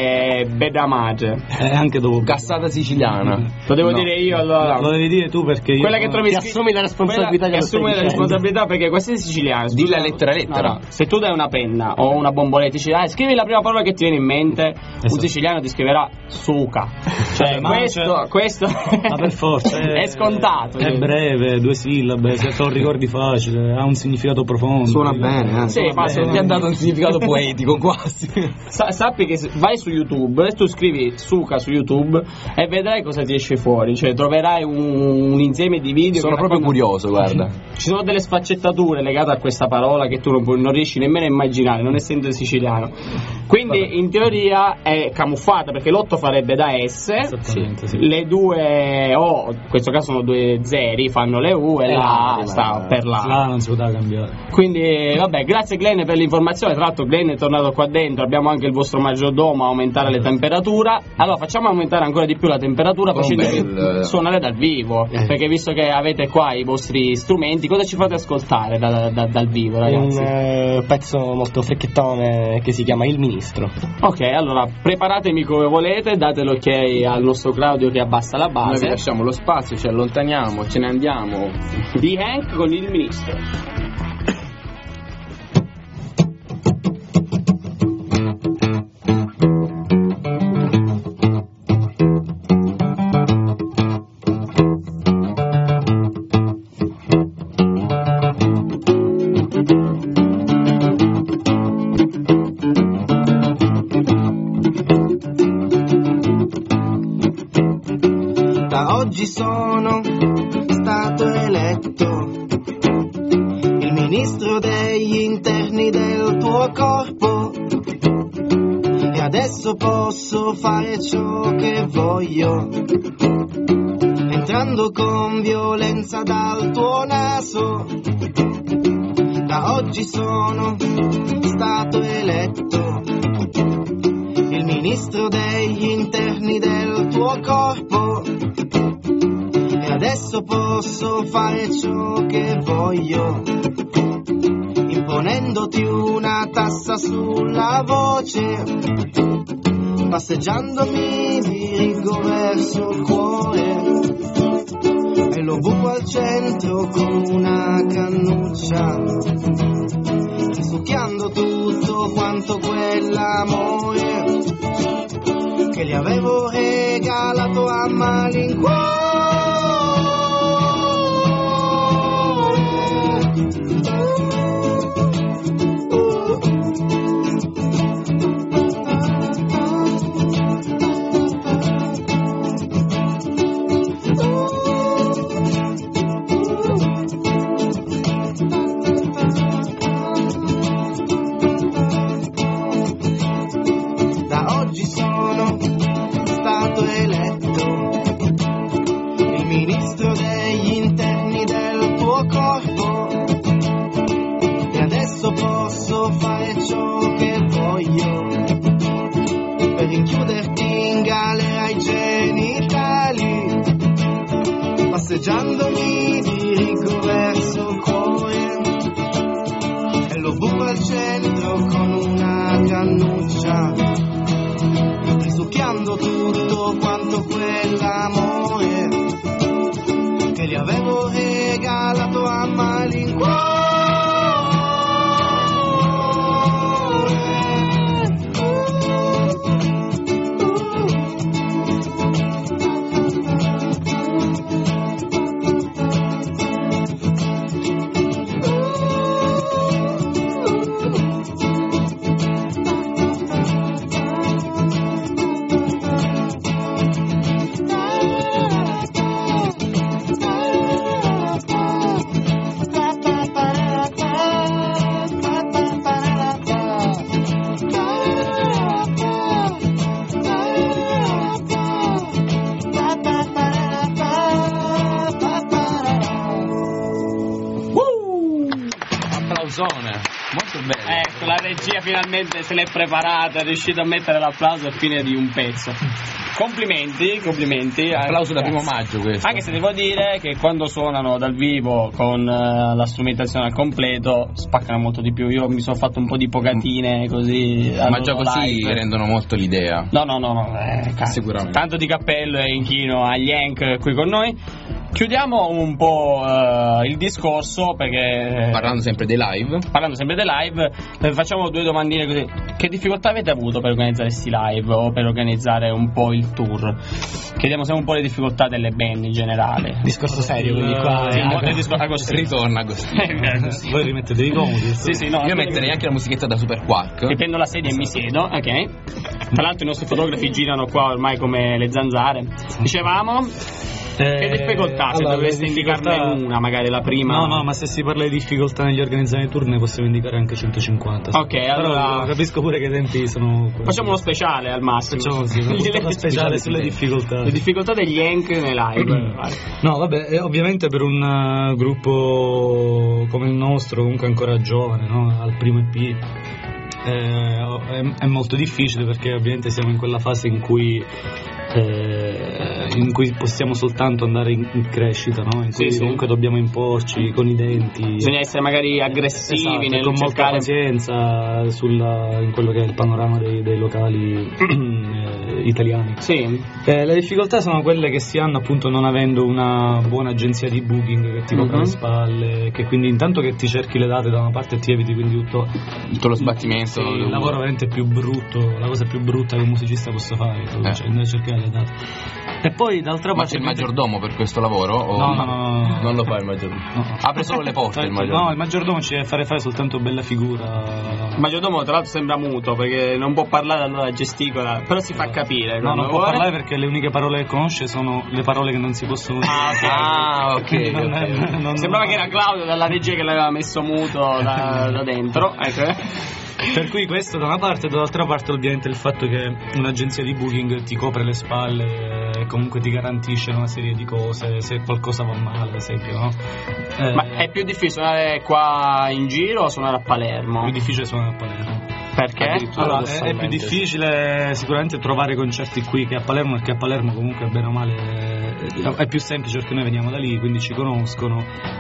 è bedamage, è anche dopo cassata siciliana. Lo devo no. dire io allora. Lo devi dire tu perché io quella che trovi ti assumi la responsabilità che assumi la responsabilità perché questa è siciliana. Di la lettera lettera. No, no. Se tu dai una penna o una bomboletta siciliana, scrivi la prima parola che ti viene in mente, esatto. Un siciliano ti scriverà suca. Cioè, ma questo, cioè, questo ma per forza è, è scontato. È breve, due sillabe, se te lo ricordi facile, ha un significato profondo. Suona bene, eh. Sì, Suona ma bene. Ti ha dato un significato poetico quasi. Sa- sappi che vai su YouTube e tu scrivi suca su YouTube e vedrai cosa ti esce fuori, cioè troverai un, un insieme di video. Sono proprio racconta... curioso, guarda. Ci sono delle sfaccettature legate a questa parola che tu non, non riesci nemmeno a immaginare, non essendo siciliano. Quindi vabbè. In teoria è camuffata perché l'otto farebbe da S, sì. Sì. Le due O, in questo caso sono due zeri, fanno le U e, e la A sta per la La non si poteva cambiare. Quindi vabbè, grazie Glenn per l'informazione. Tra l'altro Glenn è tornato qua dentro, abbiamo anche il vostro maggiordomo a aumentare le temperature. Allora facciamo aumentare ancora di più la temperatura facendovi bel... suonare dal vivo, eh. Perché visto che avete qua i vostri strumenti, cosa ci fate ascoltare da, da, dal vivo, ragazzi? Un eh, pezzo molto frecchettone che si chiama Il Ministro. Ok, allora preparatemi come volete, date l'ok al nostro Claudio che abbassa la base. Noi vi lasciamo lo spazio, ci allontaniamo, ce ne andiamo. Di Hank con Il Ministro. Oggi sono stato eletto il ministro degli interni del tuo corpo e adesso posso fare ciò che voglio, entrando con violenza dal tuo naso. Da oggi sono stato eletto il ministro degli interni del tuo corpo e adesso posso fare ciò che voglio, imponendoti una tassa sulla voce, passeggiandomi dirigo verso il cuore e lo buco al centro con una cannuccia, succhiando tutto quanto quell'amore che gli avevo regalato a malincuore. Passeggiandomi dirigo verso il cuore e lo buco al centro con una cannuccia, risucchiando tutto quanto quell'amore che gli avevo regalato a malincuore. Molto bello. Ecco, la regia finalmente se l'è preparata, è riuscita a mettere l'applauso a fine di un pezzo. Complimenti, complimenti. Applauso da primo maggio questo. Anche se devo dire che quando suonano dal vivo con uh, la strumentazione al completo spaccano molto di più. Io mi sono fatto un po' di pogatine così. Ma già così live. Rendono molto l'idea. No, no, no, no. Eh, Sicuramente. Tanto di cappello e inchino agli Hank qui con noi. Chiudiamo un po' uh, il discorso perché parlando sempre dei live parlando sempre dei live eh, facciamo due domandine così. Che difficoltà avete avuto per organizzare questi live o per organizzare un po' il tour? Chiediamo sempre un po' le difficoltà delle band in generale. Discorso serio, quindi qua sì, è... è discor- Agostino. Ritorna Agostino. Voi rimettete i comodi? Sì, sì, no. Io metterei anche la musichetta da Super Quark. Mi prendo la sedia e mi siedo, ok. Tra l'altro i nostri fotografi girano qua ormai come le zanzare. Dicevamo Eh, che difficoltà, se allora, dovreste difficoltà... indicarne una, magari la prima. No, no, ma se si parla di difficoltà negli organizzati tour ne possiamo indicare anche centocinquanta. Ok, allora però capisco pure che i tempi sono... Facciamo uno speciale al massimo. Facciamo sì, una puntata speciale sulle difficoltà. Le difficoltà degli Hank nei live. No, vabbè, eh, ovviamente per un uh, gruppo come il nostro, comunque ancora giovane, no? Al primo E P, eh, è, è molto difficile perché ovviamente siamo in quella fase in cui eh, in cui possiamo soltanto andare in, in crescita, no? In cui sì, comunque sì. dobbiamo imporci con i denti. Bisogna essere magari aggressivi, esatto, nel con cercare... molta pazienza sulla, in quello che è il panorama dei, dei locali eh, italiani. Sì. Eh, le difficoltà sono quelle che si hanno appunto non avendo una buona agenzia di booking che ti copre uh-huh. le spalle, che quindi intanto che ti cerchi le date da una parte e ti eviti quindi tutto, tutto lo sbattimento. Sì, il lavoro veramente più brutto, la cosa più brutta che un musicista possa fare, eh. cioè andare a cercare le date. E poi d'altra Ma parte... c'è il maggiordomo per questo lavoro? O no, no, no, no. Non lo fa il maggiordomo? No. Apre solo le porte il maggiordomo? No, il maggiordomo ci deve fare fare soltanto bella figura. Il maggiordomo tra l'altro sembra muto perché non può parlare, allora gesticola, però si fa capire. No, non può vuole. parlare perché le uniche parole che conosce sono le parole che non si possono dire. Ah, ok. Ah, okay, non okay. È, non Sembrava non... che era Claudio dalla regia che l'aveva messo muto da, da dentro. Ecco. Per cui questo da una parte, dall'altra parte ovviamente il fatto che un'agenzia di booking ti copre le spalle e comunque ti garantisce una serie di cose se qualcosa va male, ad esempio, no? Eh, Ma è più difficile suonare qua in giro o suonare a Palermo? È più difficile suonare a Palermo. Perché? Allora, è, è più difficile sicuramente trovare concerti qui che a Palermo, perché a Palermo comunque bene o male è più semplice perché noi veniamo da lì, quindi ci conoscono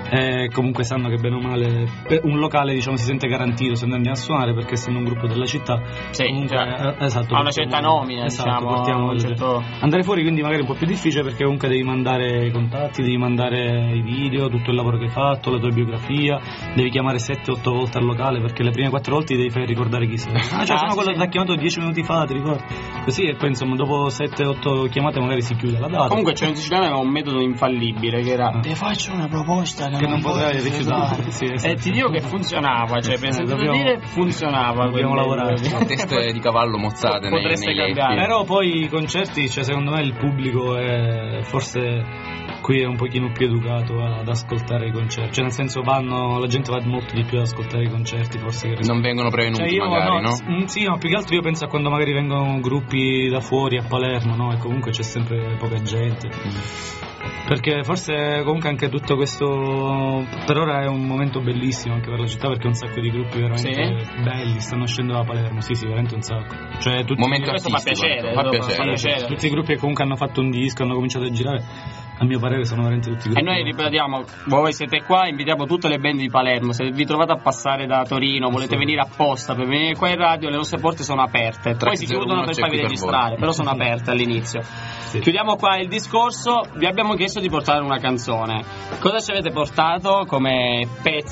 e comunque sanno che bene o male un locale, diciamo, si sente garantito se andiamo a suonare, perché essendo un gruppo della città sì, comunque cioè, eh, esatto, ha una certa nomina, esatto, diciamo, portiamo un certo... andare fuori quindi magari è un po' più difficile perché comunque devi mandare i contatti, devi mandare i video, tutto il lavoro che hai fatto, la tua biografia, devi chiamare sette otto volte al locale perché le prime quattro volte ti devi fare ricordare chi sei. Ah, cioè, ah, sono sì. quello che ti ha chiamato dieci minuti fa, ti ricordi? Così, e poi insomma dopo sette otto chiamate magari si chiude la data. Comunque c'è un siciliano aveva un metodo infallibile che era: ti faccio una proposta che, che non, non potrai rifiutare. Sì, esatto. E ti dico che funzionava, cioè per eh, sentito dobbiamo, dire funzionava. Dobbiamo lavorare. Teste di cavallo mozzate nei, Potreste nei cambiare. Però poi i concerti, cioè secondo me il pubblico è forse qui è un pochino più educato ad ascoltare i concerti, cioè nel senso vanno, la gente va molto di più ad ascoltare i concerti forse che non vengono prevenuti, cioè io, magari, no? no? Sì, no, più che altro io penso a quando magari vengono gruppi da fuori a Palermo, no? E comunque c'è sempre poca gente. Mm. Perché forse comunque anche tutto questo per ora è un momento bellissimo anche per la città, perché un sacco di gruppi veramente sì. belli stanno scendendo da Palermo, sì sì, veramente un sacco. Cioè tutti momento questo fa piacere, fa piacere. piacere. piacere. Tutti i gruppi che comunque hanno fatto un disco, hanno cominciato a girare, a mio parere sono veramente tutti gruppi. E noi ripetiamo, voi siete qua, invitiamo tutte le band di Palermo, se vi trovate a passare da Torino, volete sì. venire apposta per venire qua in radio, le nostre porte sono aperte, poi si chiudono per farvi registrare, per però sono aperte all'inizio. Sì. Chiudiamo qua il discorso, vi abbiamo chiesto di portare una canzone. Cosa ci avete portato come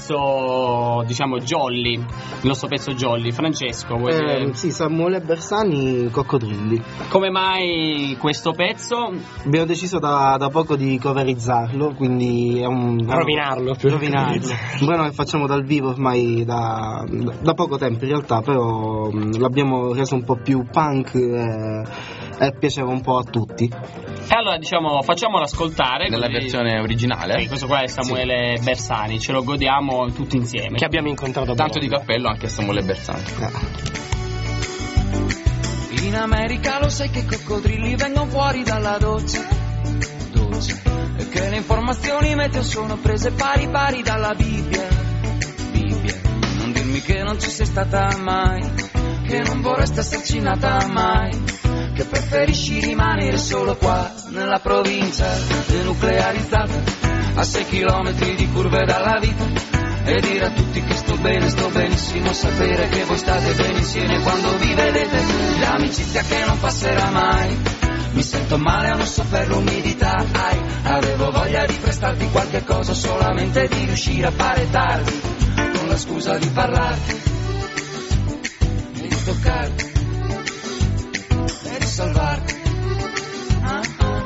pezzo, diciamo, jolly, il nostro pezzo jolly? Francesco, vuoi eh, dire? Sì, Samuele Bersani, Coccodrilli. Come mai questo pezzo? Abbiamo deciso da, da poco di coverizzarlo, quindi è un... rovinarlo, più rovinarlo. Un brano che facciamo dal vivo ormai da, da poco tempo in realtà, però l'abbiamo reso un po' più punk e, e piaceva un po' a tutti. E allora diciamo facciamolo ascoltare nella così... versione originale. Sì, questo qua è Samuele sì. Bersani, ce lo godiamo tutti insieme. Che abbiamo incontrato tanto di cappello anche a Samuele Bersani. Eh. In America lo sai che i coccodrilli vengono fuori dalla doccia, doccia, e che le informazioni meteo sono prese pari pari dalla Bibbia, Bibbia. Non dirmi che non ci sei stata mai, che non vorresti esserci nata mai, che preferisci rimanere solo qua nella provincia denuclearizzata, a sei chilometri di curve dalla vita, e dire a tutti che sto bene, sto benissimo, sapere che voi state bene insieme quando vi vedete, l'amicizia che non passerà mai. Mi sento male a non so per l'umidità, ai, avevo voglia di prestarti qualche cosa, solamente di riuscire a fare tardi, con la scusa di parlarti e di toccarti e di salvarti. Ah, ah, ah.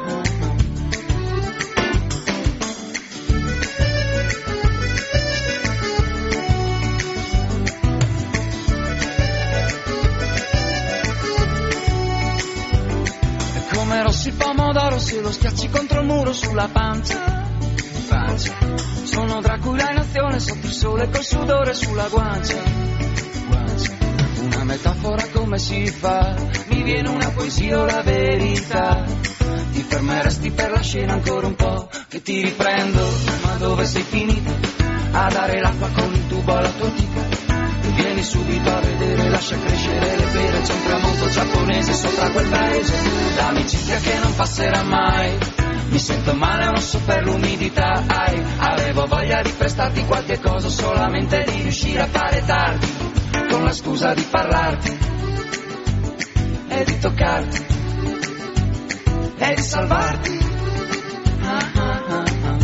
Come rossi pomodoro se lo schiacci contro il muro sulla pancia, pancia. Sono Dracula in azione sotto il sole col sudore sulla guancia, guancia. Una metafora come si fa, mi viene una poesia o la verità. Ti fermeresti per la scena ancora un po', che ti riprendo, ma dove sei finita? A dare l'acqua con il tubo alla tua tica. Vieni subito a vedere, lascia crescere le pere, c'è un tramonto giapponese sopra quel paese, l'amicizia che non passerà mai. Mi sento male, non so per l'umidità, ai, avevo voglia di prestarti qualche cosa, solamente di riuscire a fare tardi, con la scusa di parlarti e di toccarti e di salvarti. Ah, ah, ah, ah.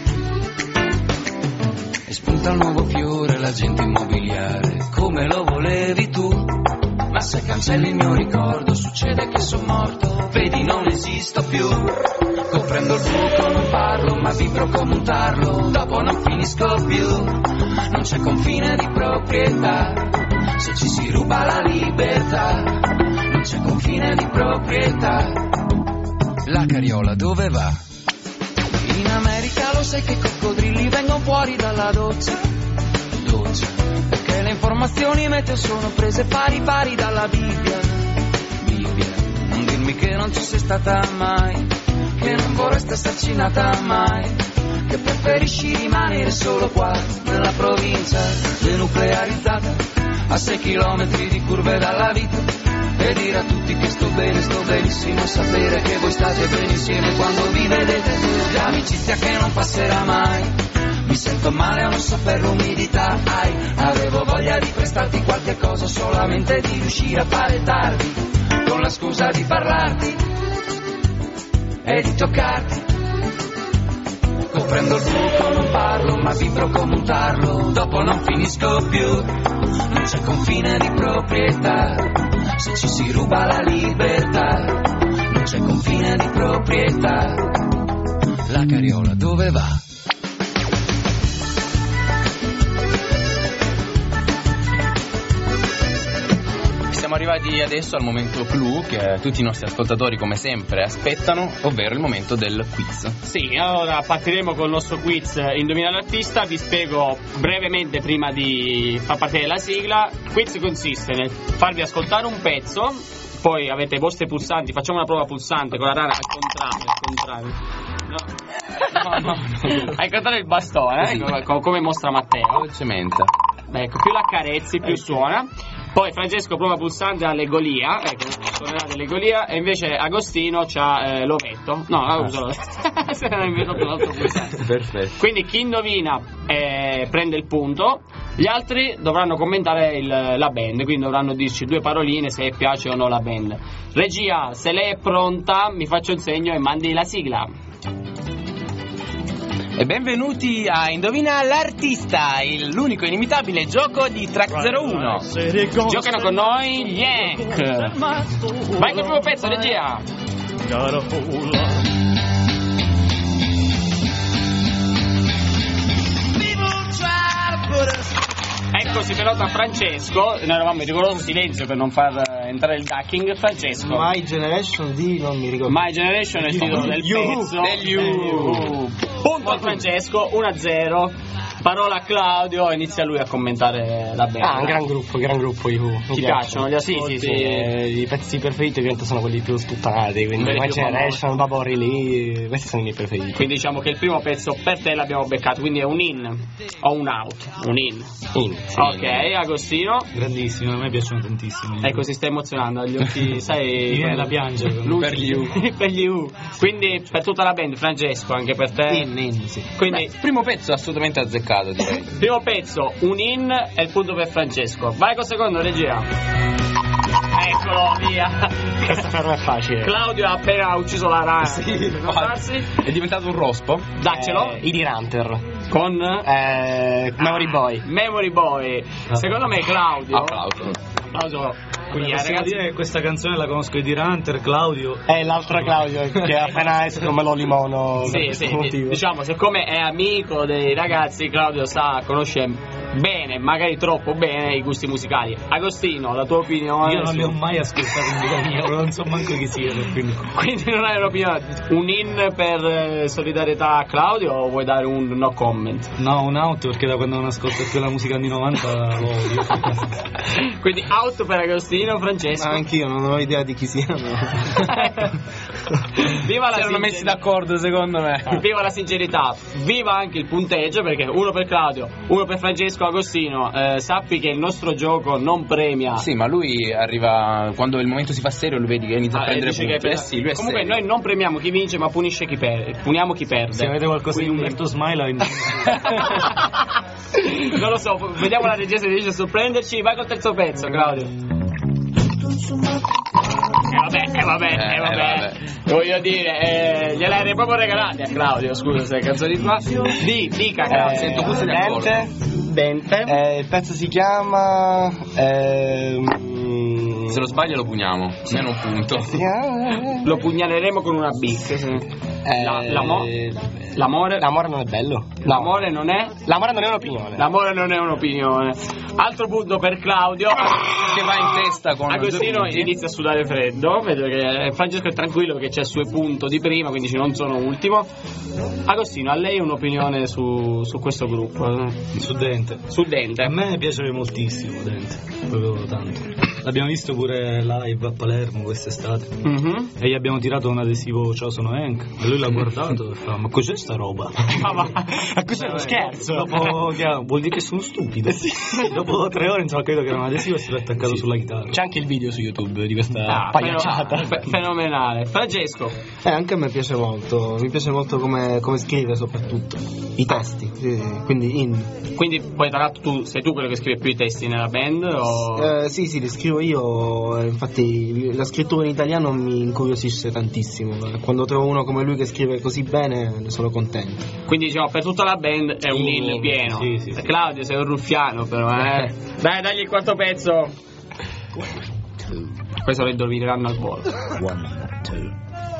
E spunta un nuovo fiore, l'agente immobiliare, come lo volevi tu, ma se cancelli il mio ricordo succede che sono morto, vedi non esisto più, coprendo il buco non parlo ma vibro come un tarlo, dopo non finisco più, non c'è confine di proprietà, se ci si ruba la libertà, non c'è confine di proprietà. La carriola dove va? In America lo sai che i coccodrilli vengono fuori dalla doccia, doccia, perché le informazioni meteo sono prese pari pari dalla Bibbia, Bibbia. Non dirmi che non ci sei stata mai, che non vorresti esserci nata mai, che preferisci rimanere solo qua nella provincia denuclearizzata, a sei chilometri di curve dalla vita, e dire a tutti che sto bene, sto benissimo, sapere che voi state bene insieme quando vi vedete, l'amicizia che non passerà mai. Mi sento male a non so per l'umidità, ai, avevo voglia di prestarti qualche cosa, solamente di riuscire a fare tardi, con la scusa di parlarti e di toccarti, coprendo il buco non parlo ma vibro come un tarlo, dopo non finisco più, non c'è confine di proprietà, se ci si ruba la libertà, non c'è confine di proprietà. La carriola dove va? Siamo arrivati adesso al momento clou che tutti i nostri ascoltatori come sempre aspettano, ovvero il momento del quiz. Sì, allora partiremo con il nostro quiz Indovina l'artista. Vi spiego brevemente prima di far partire la sigla. Il quiz consiste nel farvi ascoltare un pezzo, poi avete i vostri pulsanti, facciamo una prova pulsante con la rana al contrario, al contrario. No, no, no, no. Hai contato il bastone, eh? come, come mostra Matteo. Velocemente. Ecco, più l'accarezzi, più suona. Poi Francesco prova pulsante all'egolia, ecco, suonerà dell'egolia, e invece Agostino c'ha eh, l'ovetto. No, ah. uso l'ovetto. Se non invece proprio l'altro pulsante. Perfetto. Quindi chi indovina eh, prende il punto, gli altri dovranno commentare il, la band, quindi dovranno dirci due paroline se piace o no la band. Regia, se lei è pronta, mi faccia un segno e mandi la sigla. E benvenuti a Indovina l'artista, il, l'unico inimitabile gioco di Track zero uno. Giocano con noi gli Yank. Vai col primo pezzo, regia. Eccoci per nota Francesco. Noi eravamo in rigoroso silenzio per non far entrare il ducking. Francesco, My Generation di non mi ricordo. My Generation è il titolo del you, pezzo del you. Punto a Francesco, uno a zero. parola a Claudio, inizia lui a commentare la band. Ah, un gran gruppo, gran gruppo i Who. Ti piacciono gli ascolti? Sì, sì, sì. Eh, i pezzi preferiti ovviamente sono quelli più sputtanati, quindi My Generation, Vapori lì, questi sono i miei preferiti. Quindi diciamo che il primo pezzo per te l'abbiamo beccato, quindi è un in o un out? Un in. In, sì. Ok, Agostino? Grandissimo, a me piacciono tantissimo. Ecco, si sta emozionando, agli occhi, sai... Mi viene da piangere. Per gli U. Per gli U. Quindi per tutta la band, Francesco, anche per te? In, in, sì. Quindi, Beh, primo pezzo assolutamente azzeccato, direi. Primo pezzo, un in e il punto per Francesco. Vai col secondo, regia. Eccolo, via. Questa per me è facile. Claudio ha appena ucciso la rana. Sì, è diventato un rospo. Daccelo. Eh, I D Hunter. Con? Eh, Memory Boy. Memory Boy. Secondo me Claudio. Applauso. Applauso. Quindi, Possiamo ragazzi, dire che questa canzone la conosco di Hunter, Claudio. È l'altro Claudio che appena esce come lo limono. Sì, sì, diciamo, siccome è amico dei ragazzi, Claudio sa, conosce bene, magari troppo bene, i gusti musicali. Agostino, la tua opinione? Io non li ho mai ascoltati in vita mia, non so manco chi siano, quindi. Quindi non hai un'opinione. Un in per eh, solidarietà a Claudio o vuoi dare un no comment? No, un out perché da quando non ascolto più la musica anni novanta lo odio. Quindi out per Agostino, Francesco. Ma anch'io non ho idea di chi siano. Viva la si erano messi d'accordo, secondo me. Viva la sincerità, viva anche il punteggio, perché uno per Claudio, uno per Francesco. Agostino, eh, sappi che il nostro gioco non premia. Sì, ma lui arriva quando il momento si fa serio, lo vedi che inizia ah, a prendere punti. Che eh sì, lui è comunque serio. noi non premiamo chi vince, ma punisce chi perde. Puniamo chi perde. Se avete qualcosa Quindi... di Umberto Smaila in... non lo so, vediamo la regia se riesce a sorprenderci. Vai col terzo pezzo, Claudio. Eh vabbè, eh vabbè, eh, eh vabbè. vabbè. Voglio dire, eh, gliel'hai proprio regalati a Claudio, scusa se canzoni qua. Di, dica Claudio. Eh, Sento puzza di Dente. Dente. Eh, il pezzo si chiama ehm, se lo sbaglio lo pugniamo, meno un punto. Lo pugnaleremo con una bic. Sì. Eh, La, l'amo- l'amore L'amore non è bello. No. L'amore non è L'amore non è un'opinione. L'amore non è un'opinione. Altro punto per Claudio che va in testa con Agostino inizia a sudare freddo. Vedo che Francesco è tranquillo perché c'è il suo punto di prima, quindi non sono ultimo. Agostino, a lei un'opinione su, su questo gruppo? Su Dente. Su Dente. A me piace moltissimo Dente, proprio tanto. L'abbiamo visto pure live a Palermo quest'estate. Mm-hmm. E gli abbiamo tirato un adesivo Ciao sono Hank. E lui l'ha guardato e fa: ma cos'è sta roba? Ma va, ma cos'è uno scherzo? Dopo, vuol dire che sono stupido. Sì. Dopo tre ore non so, credo che era un adesivo e si è attaccato sì. sulla chitarra. C'è anche il video su YouTube di questa ah, pagliacciata. Fe- fenomenale. Francesco. Eh, anche a me piace molto. Mi piace molto come, come scrive, soprattutto i testi. Sì, quindi in. Quindi poi tra l'altro tu sei tu quello che scrive più i testi nella band? O... Eh, sì, sì, li scrivo io. Infatti la scrittura in italiano mi incuriosisce tantissimo. Quando trovo uno come lui che scrive così bene ne sono contento. Quindi diciamo per tutta la band è un in pieno. Sì, sì, sì. Claudio sei un ruffiano però, eh. Dai, dagli il quarto pezzo. Questo lo indovineranno al volo. One, two.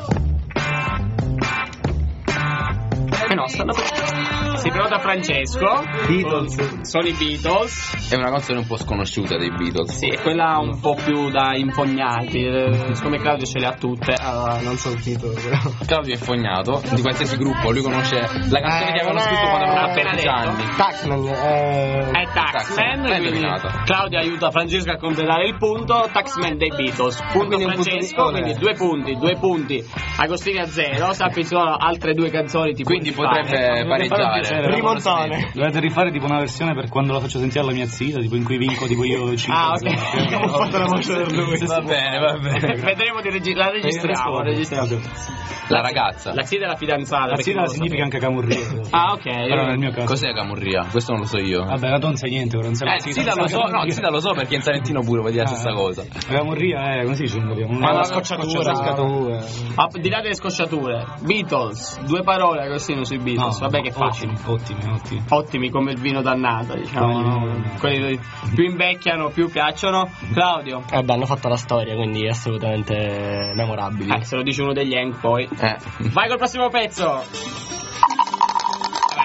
Eh no, stanno... Si pronta Francesco. Beatles. Sono i Beatles. È una canzone un po' sconosciuta dei Beatles. Sì, è quella un po' più da infognati. Siccome Claudio ce le ha tutte, allora non so il titolo. Però. Claudio è infognato di qualsiasi gruppo, lui conosce la canzone eh, che avevano scritto quando avevano appena quindici anni. Taxman. Eh... È Taxman, Taxman. Quindi Claudio aiuta Francesco a completare il punto. Taxman dei Beatles. Punto quindi Francesco, punto di... quindi due punti, due punti. Agostini a zero. Sappi ci sono altre due canzoni tipo. Quindi potrebbe pareggiare. Rimontone. Dovete rifare tipo una versione per quando la faccio sentire alla mia zia, tipo in cui vinco tipo io cinque. Ah, ok. Ho fatto la voce per lui. Va bene, va bene. Vedremo di regi- la registriamo, registriamo. La ragazza. La zia della fidanzata. La zia significa anche camurria. Ah, ok. Però nel mio caso. Cos'è camurria? Questo non lo so io. Vabbè, ma tu non sai niente, ora non sai. Eh, zia lo so, no, zia lo so perché in Salentino pure vuol dire la stessa cosa. La camurria è, come si dice? Una, una scocciatura. scocciatura. Ah, di là delle scocciature. Beatles, due parole Agostino sui Beatles. No, vabbè che facile. Ottimi, ottimi. Ottimi come il vino dannato, diciamo. No? Quelli più invecchiano, più piacciono. Claudio. Vabbè, hanno fatto la storia, quindi assolutamente memorabili. Eh, se lo dice uno degli Hank poi. Eh. Vai col prossimo pezzo.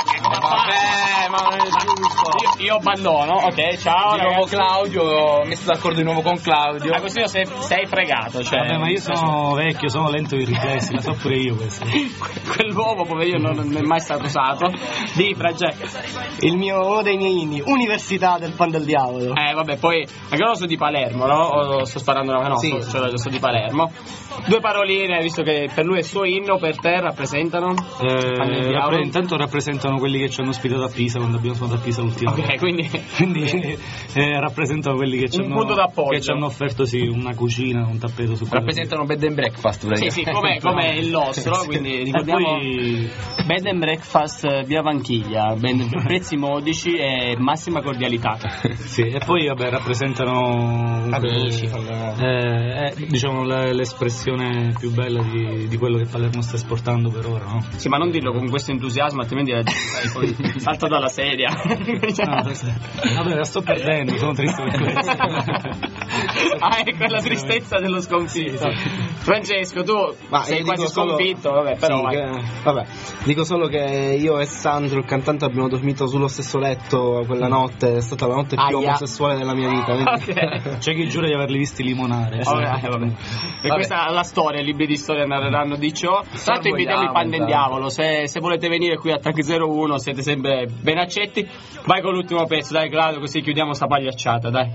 vabbè, ma non è giusto. Io, io abbandono, ok, ciao Di nuovo ragazzi. Claudio, ho messo d'accordo di nuovo con Claudio. Ah, così sei, sei fregato, cioè. Vabbè, ma io sono vecchio, sono lento di riflessi, la so pure io questo. Quell'uovo, poverino, non, non è mai stato usato. Di Frage. Il mio, uno dei miei inni, Università del Pan del Diavolo. Eh, vabbè, poi anche loro sono di Palermo, no? O sto sparando una no, Sì. sto, cioè, sto di Palermo. Due paroline, visto che per lui è il suo inno, per te rappresentano? Eh, Pan del Diavolo? rappre- intanto rappresentano quelli che ci hanno ospitato a Pisa quando abbiamo suonato a Pisa l'ultima volta. Ok, quindi. Quindi eh, rappresentano quelli che ci, Un hanno, punto d'appoggio. che ci hanno offerto sì, una cucina, un tappeto su quello. Rappresentano bed and breakfast, Sì, praticamente. sì, come, come il nostro, quindi ricordiamo E poi Bed and Breakfast via Vanchiglia, ben- prezzi modici e massima cordialità. sì, e poi vabbè rappresentano Amici, eh, eh, diciamo la- l'espressione più bella di, di quello che Palermo sta esportando per ora, no? Sì, ma non dirlo con questo entusiasmo, altrimenti la gente poi salta dalla sedia. No, vabbè, la sto perdendo, sono triste per questo. Ah, ecco la tristezza dello sconfitto. Francesco, tu Ma sei io quasi dico solo- sconfitto, vabbè, però Sì, vai. che- vabbè, dico solo che io e Sandro, il cantante, abbiamo dormito sullo stesso letto quella notte, è stata la notte più Aia. omosessuale della mia vita. quindi- Ok. C'è chi giura di averli visti limonare. Vabbè, vabbè. E questa è la storia, i libri di storia narreranno di ciò. Tra l'altro invitiamo il Pan del Diavolo, se, se volete venire qui a Tac zero uno siete sempre ben accetti. Vai con l'ultimo pezzo, dai Claudio, così chiudiamo sta pagliacciata, dai.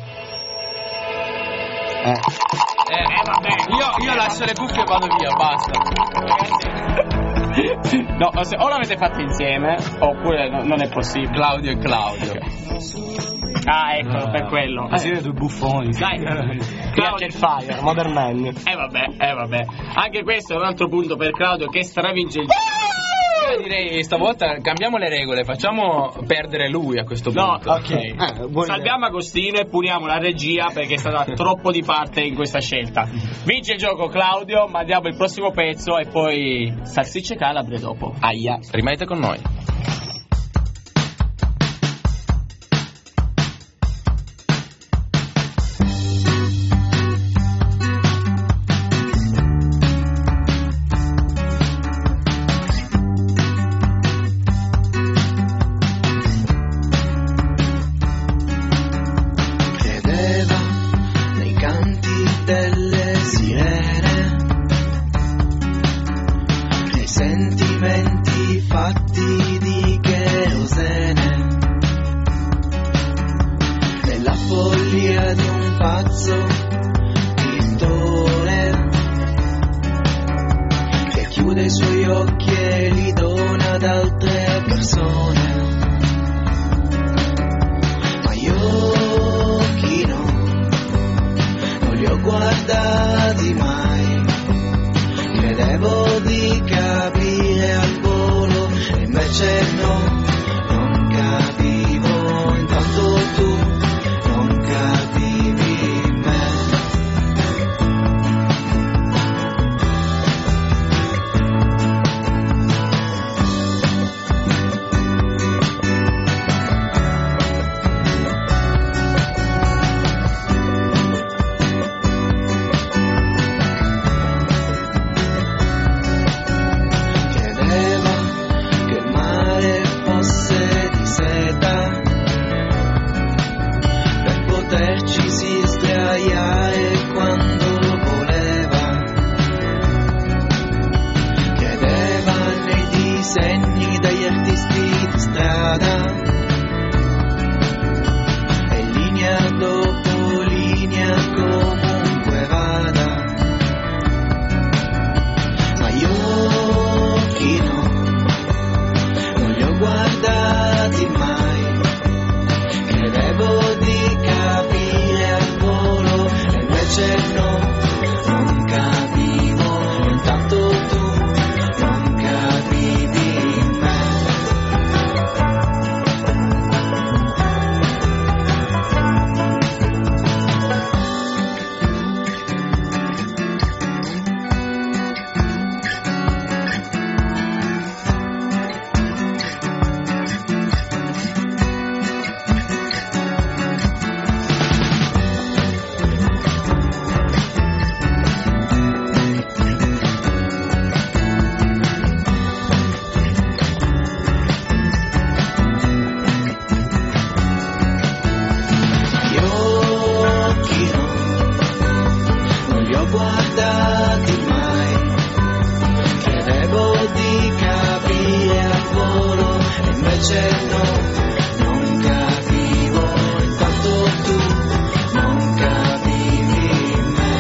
Eh. Eh, vabbè, Io, io lascio le cuffie e vado via, basta. No, se- o l'avete fatto insieme, oppure no- non è possibile. Claudio e Claudio. Ah, ecco, per quello. Ah, siete due buffoni. sì. Dai, Claudio Fire, Modern Man. Eh vabbè, eh vabbè. Anche questo è un altro punto per Claudio che stravince il Io direi stavolta cambiamo le regole, facciamo perdere lui a questo No, punto. ok. Eh, buona Salviamo Agostino e puniamo la regia perché è stata troppo di parte in questa scelta. Vince il gioco Claudio, mandiamo il prossimo pezzo e poi salsicce calabre dopo. Aia, rimanete con noi. Credeva nei canti delle sirene, nei sentimenti fatti di kerosene, nella follia di un pazzo pittore che chiude i suoi occhi e li dona ad altre persone. Ma io occhi no, non li ho guardati mai, credevo di capire al volo e invece no, non capivo, intanto tu non capivi me. Credeva che il mare fosse di seta per poterci si sdraiare quando voleva. Credeva nei disegni degli artisti di strada e linea dopo linea comunque vada. Ma io occhi no, non li ho guardati mai, credevo di capire al volo e invece no, non capivo, intanto tu non capivi me. aspettati mai. Credevo di capire al volo e invece no, non capivo intanto tu non capivi me.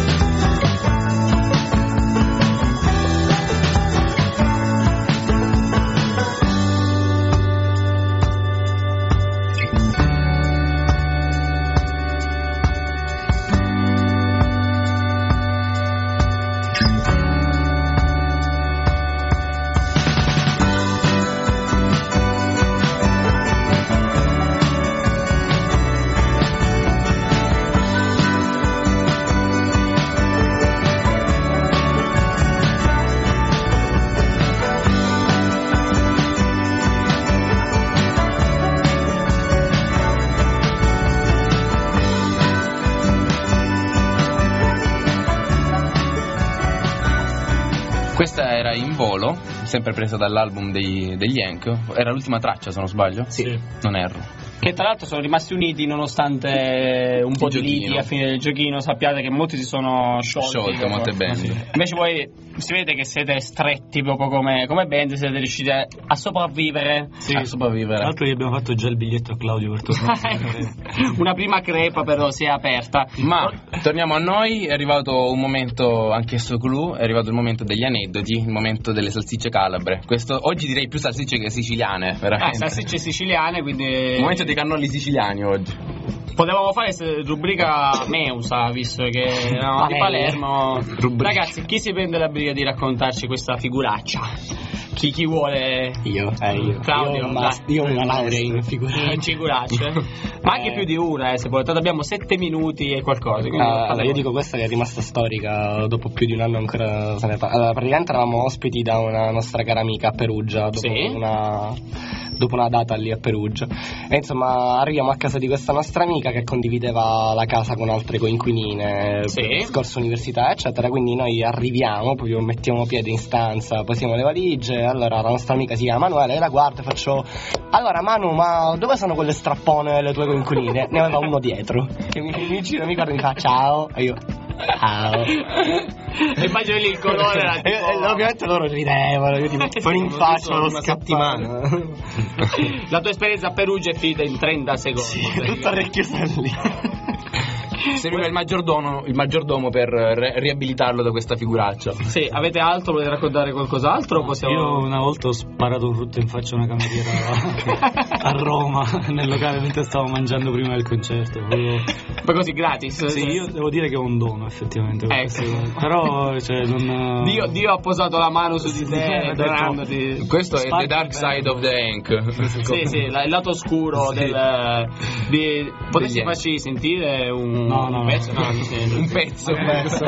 Questa era In Volo, sempre presa dall'album dei, degli Hank. Era l'ultima traccia, se non sbaglio? Sì. Non erro. Che tra l'altro sono rimasti uniti nonostante un po' di liti a fine del giochino. Sappiate che molti si sono sciolti. Sciolto, molte band. Sì. Invece voi si vede che siete stretti proprio come, come band, siete riusciti a sopravvivere. Sì, a sopravvivere. Tra l'altro gli abbiamo fatto già il biglietto a Claudio per tornare. Una prima crepa però si è aperta. Ma torniamo a noi, è arrivato un momento anch'esso clou, è arrivato il momento degli aneddoti, il momento delle salsicce calabre. Questo oggi direi più salsicce che siciliane, veramente. Ah, salsicce siciliane, quindi il momento dei cannoli siciliani oggi. Potevamo fare rubrica Meusa, visto che eravamo di Palermo. Rubrica. Ragazzi, chi si prende la briga di raccontarci questa figuraccia? Chi, chi vuole? Io, eh, io. Claudio, io, ho una, io ho una laurea in figuracce. In figuracce? Ma anche eh. più di una, eh, se volete. Abbiamo sette minuti e qualcosa. Uh, allora, io dico questa che è rimasta storica, dopo più di un anno ancora se ne parla. Allora, praticamente eravamo ospiti da una nostra cara amica a Perugia, dopo, sì? una, dopo una data lì a Perugia. E insomma, arriviamo a casa di questa nostra amica che condivideva la casa con altre coinquiline, sì? scorso università, eccetera. Quindi noi arriviamo, proprio mettiamo piede in stanza, posiamo le valigie. Allora la nostra amica si chiama Manuela e la guarda e faccio: allora Manu, ma dove sono quelle strappone le tue coinquiline? Ne aveva uno dietro che mi, mi gira, mi guarda e mi fa ciao e io ciao. E immagino lì il colore era tipo... e, e ovviamente loro ridevano, io tipo poi in faccia lo scattimano. La tua esperienza a Perugia è finita in trenta secondi. Sì, tutta racchiusa lì. Serviva il maggiordomo, il maggiordomo per re- riabilitarlo da questa figuraccia. Sì, avete altro? Volete raccontare qualcos'altro? Possiamo... Io una volta ho sparato un rutto in faccia a una cameriera a Roma, nel locale mentre stavo mangiando prima del concerto. Volevo... Poi così gratis? Sì, io devo dire che ho un dono effettivamente. Ecco. Però cioè, non... Dio, Dio ha posato la mano su di te, donandoti. Questo è The Dark Side of the Hank. Sì, sì, il lato oscuro sì. del... Di... Potresti farci sentire un... No, no, un pezzo? No, no. Un pezzo, un pezzo.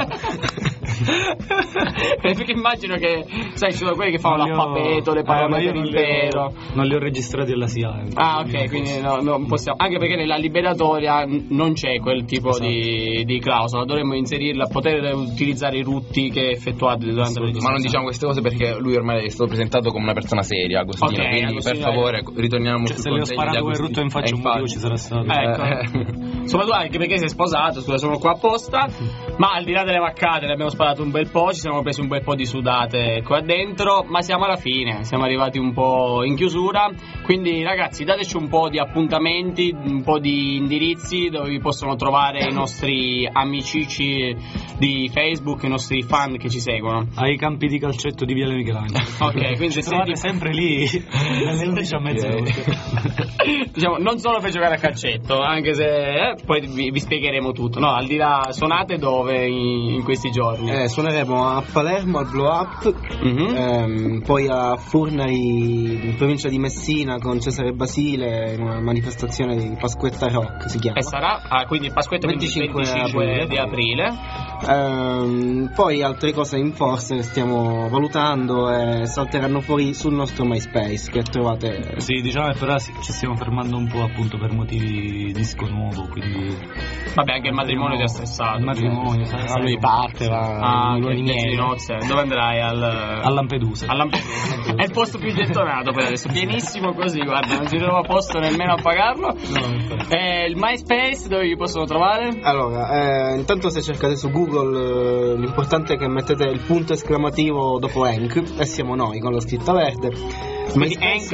Perché immagino che, sai, ci sono quelli che fanno l'appapeto, le parole eh, per intero. Non li ho registrati alla S I A. Ah, ok, quindi no, non possiamo. Anche perché nella liberatoria non c'è quel tipo esatto. di, di clausola. Dovremmo inserirla, poter utilizzare i rutti che effettuate durante la registrazione. Ma non diciamo queste cose perché lui ormai è stato presentato come una persona seria, Agostino. Okay, quindi Agostino, per favore, ritorniamo cioè, su se le ho sparato quel rutto in faccia, un motivo ci sarà stato. Ecco. Eh. Soprattutto anche perché sei sposato, scusa, sono qua apposta. Ma al di là delle vaccate, ne abbiamo sparato un bel po', ci siamo presi un bel po' di sudate qua dentro, ma siamo alla fine, siamo arrivati un po' in chiusura. Quindi ragazzi, dateci un po' di appuntamenti, un po' di indirizzi dove vi possono trovare i nostri amici di Facebook, i nostri fan che ci seguono. Ai campi di calcetto di Viale Michelangelo. Ok, quindi ci trovate sempre lì dalle undici a mezzanotte. Diciamo, non solo per giocare a calcetto, anche se eh, poi vi, vi spiegheremo tutto. No, al di là, suonate dove in, in questi giorni? Eh, suoneremo a Palermo al Blow Up, mm-hmm. ehm, poi a Furnari in provincia di Messina con Cesare Basile in una manifestazione di Pasquetta Rock si chiama. E sarà ah, quindi Pasquetta venticinque, venticinque aprile. Di aprile. Ehm, poi altre cose in forza che stiamo valutando e salteranno fuori sul nostro MySpace che trovate. Sì, diciamo che però ci stiamo fermando un po' appunto per motivi disco nuovo, quindi vabbè, anche il matrimonio ti ha stressato. Il matrimonio, A lui parte, va ah, in luna di miele. nozze. Dove andrai? Al... A Lampedusa. A Lampedusa. È il posto più gettonato per adesso, pienissimo così, guarda, non ci trovo posto nemmeno a pagarlo. No, eh, il MySpace dove vi possono trovare? Allora, eh, intanto se cercate su Google, eh, l'importante è che mettete il punto esclamativo dopo Hank e siamo noi con la scritta verde. Quindi Hank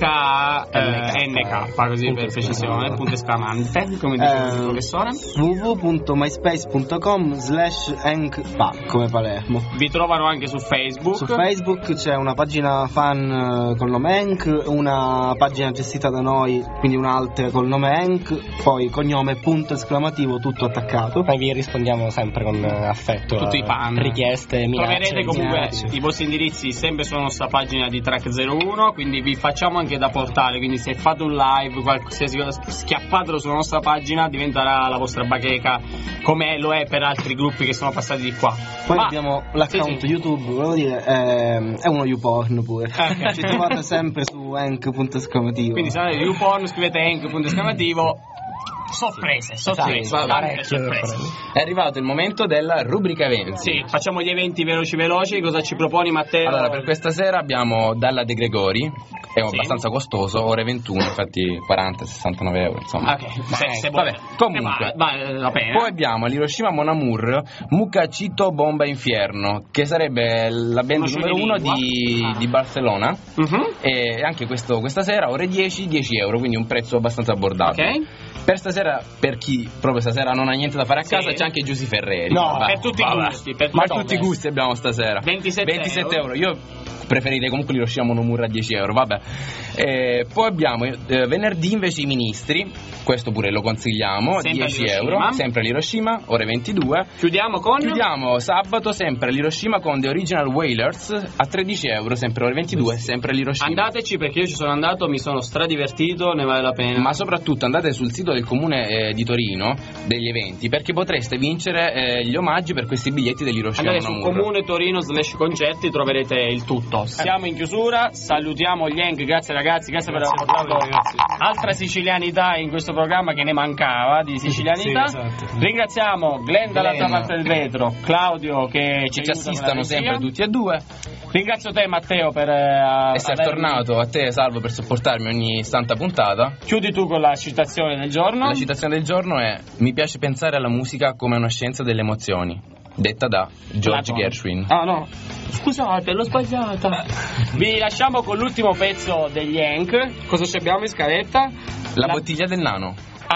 H N K, così per precisione, punto esclamante, come dice il professore. w w w punto myspace punto com slash hankpa come Palermo. Vi trovano anche su Facebook. Su Facebook c'è una pagina fan col nome Hank, una pagina gestita da noi, quindi un'altra col nome Hank, poi cognome punto esclamativo tutto attaccato. Poi vi rispondiamo sempre con affetto. Tutti i fan. Richieste, minacce. Troverete comunque minacce. i vostri indirizzi sempre sulla nostra pagina di Track zero uno. Quindi vi facciamo anche da portale, quindi se fate un live, qualsiasi cosa, schiaffatelo sulla nostra pagina, diventerà la vostra bacheca come lo è per altri gruppi che sono passati di qua. Poi Ma, abbiamo l'account sì, sì. YouTube, volevo dire, è, è uno YouPorn pure. Okay. Ci trovate sempre su hank punto esclamativo. Quindi se andate YouPorn scrivete hank punto esclamativo. Sorprese, sorprese, Esatto, tante sorprese. È arrivato il momento della rubrica eventi. Sì, facciamo gli eventi veloci veloci. Cosa ci proponi, Matteo? Allora, per questa sera abbiamo Dalla De Gregori, è Sì. abbastanza costoso, ore ventuno, infatti quaranta sessantanove euro, insomma. Ok, se, se Vabbè, vuoi. comunque. Eh, va, va, va bene. Poi abbiamo l'Hiroshima Mon Amour, Mukachito Bomba Infierno, che sarebbe la band Uno numero uno scioglilingua. di, Ah. di Barcellona. Mhm. E anche questo, questa sera, ore dieci, dieci euro, quindi un prezzo abbastanza abbordabile. Ok. Per stasera, per chi proprio stasera non ha niente da fare a Sì. casa, c'è anche Giusy Ferreri. No, Vabbè, per tutti i vabbè. gusti, per Ma tutti. tutti i gusti abbiamo stasera. ventisette euro. Io preferirei comunque l'Hiroshima Mon Amour a dieci euro, vabbè. Eh, poi abbiamo eh, venerdì invece i ministri, questo pure lo consigliamo, Sempre dieci all'Hiroshima. euro, sempre all'Hiroshima, ore ventidue. Chiudiamo con? Chiudiamo sabato sempre all'Hiroshima con The Original Wailers a tredici euro, sempre ore ventidue, sempre all'Hiroshima. Andateci perché io ci sono andato, mi sono stradivertito, ne vale la pena. Ma soprattutto andate sul sito del comune eh, di Torino degli eventi, perché potreste vincere eh, gli omaggi per questi biglietti dell'Hiroshima Andate Mon su Amour. Comune Torino slash concerti, troverete il tutto. Siamo in chiusura, salutiamo gli Hank, grazie ragazzi, grazie, Grazie per a aver voi, portato grazie. altra sicilianità in questo programma che ne mancava di sicilianità. Sì, esatto. Ringraziamo Glenn dall'altra Glenn. parte del vetro, Claudio che ci, Ci aiuta assistano con la regia. sempre tutti e due. Ringrazio te Matteo per eh, Essere avermi- tornato, a te Salvo per sopportarmi ogni santa puntata. Chiudi tu con la citazione del giorno. La citazione del giorno è: mi piace pensare alla musica come una scienza delle emozioni, detta da George Platone. Gershwin. Ah no, scusate, l'ho sbagliata. Vi lasciamo con l'ultimo pezzo degli Hank. Cosa ci abbiamo in scaletta? La, La- bottiglia del nano.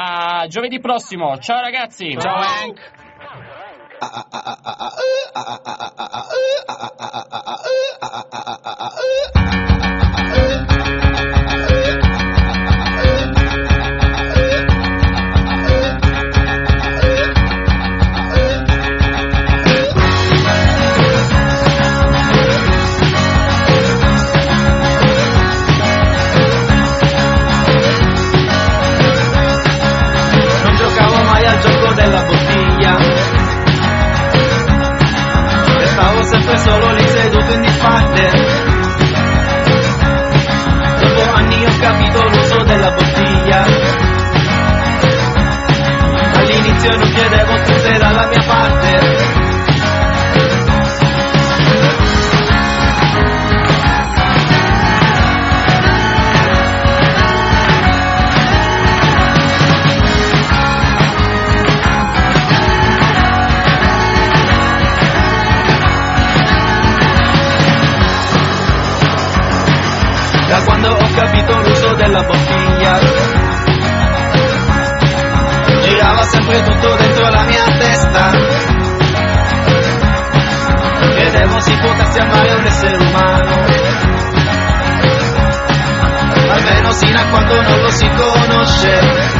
A giovedì prossimo. Ciao ragazzi. Ciao Hank. Non giocavo mai al gioco della bottiglia, restavo sempre solo lì seduto in disparte. Dopo anni ho capito l'uso della bottiglia, all'inizio non chiedevo scuse dalla mia parte. Da quando ho capito l'uso della bottiglia, girava sempre tutto dentro la mia testa. Credevo si potesse amare un essere umano, almeno sino a quando non lo si conosce.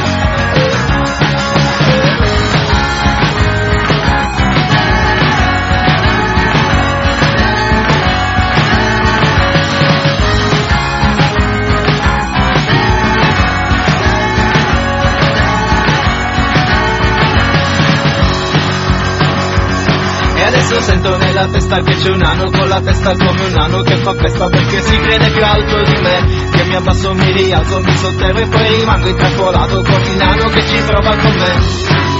E adesso sento nella testa che c'è un nano con la testa come un nano che fa festa perché si crede più alto di me, che mi abbasso, mi rialzo, mi sotterro e poi rimango intrappolato con il nano che ci prova con me.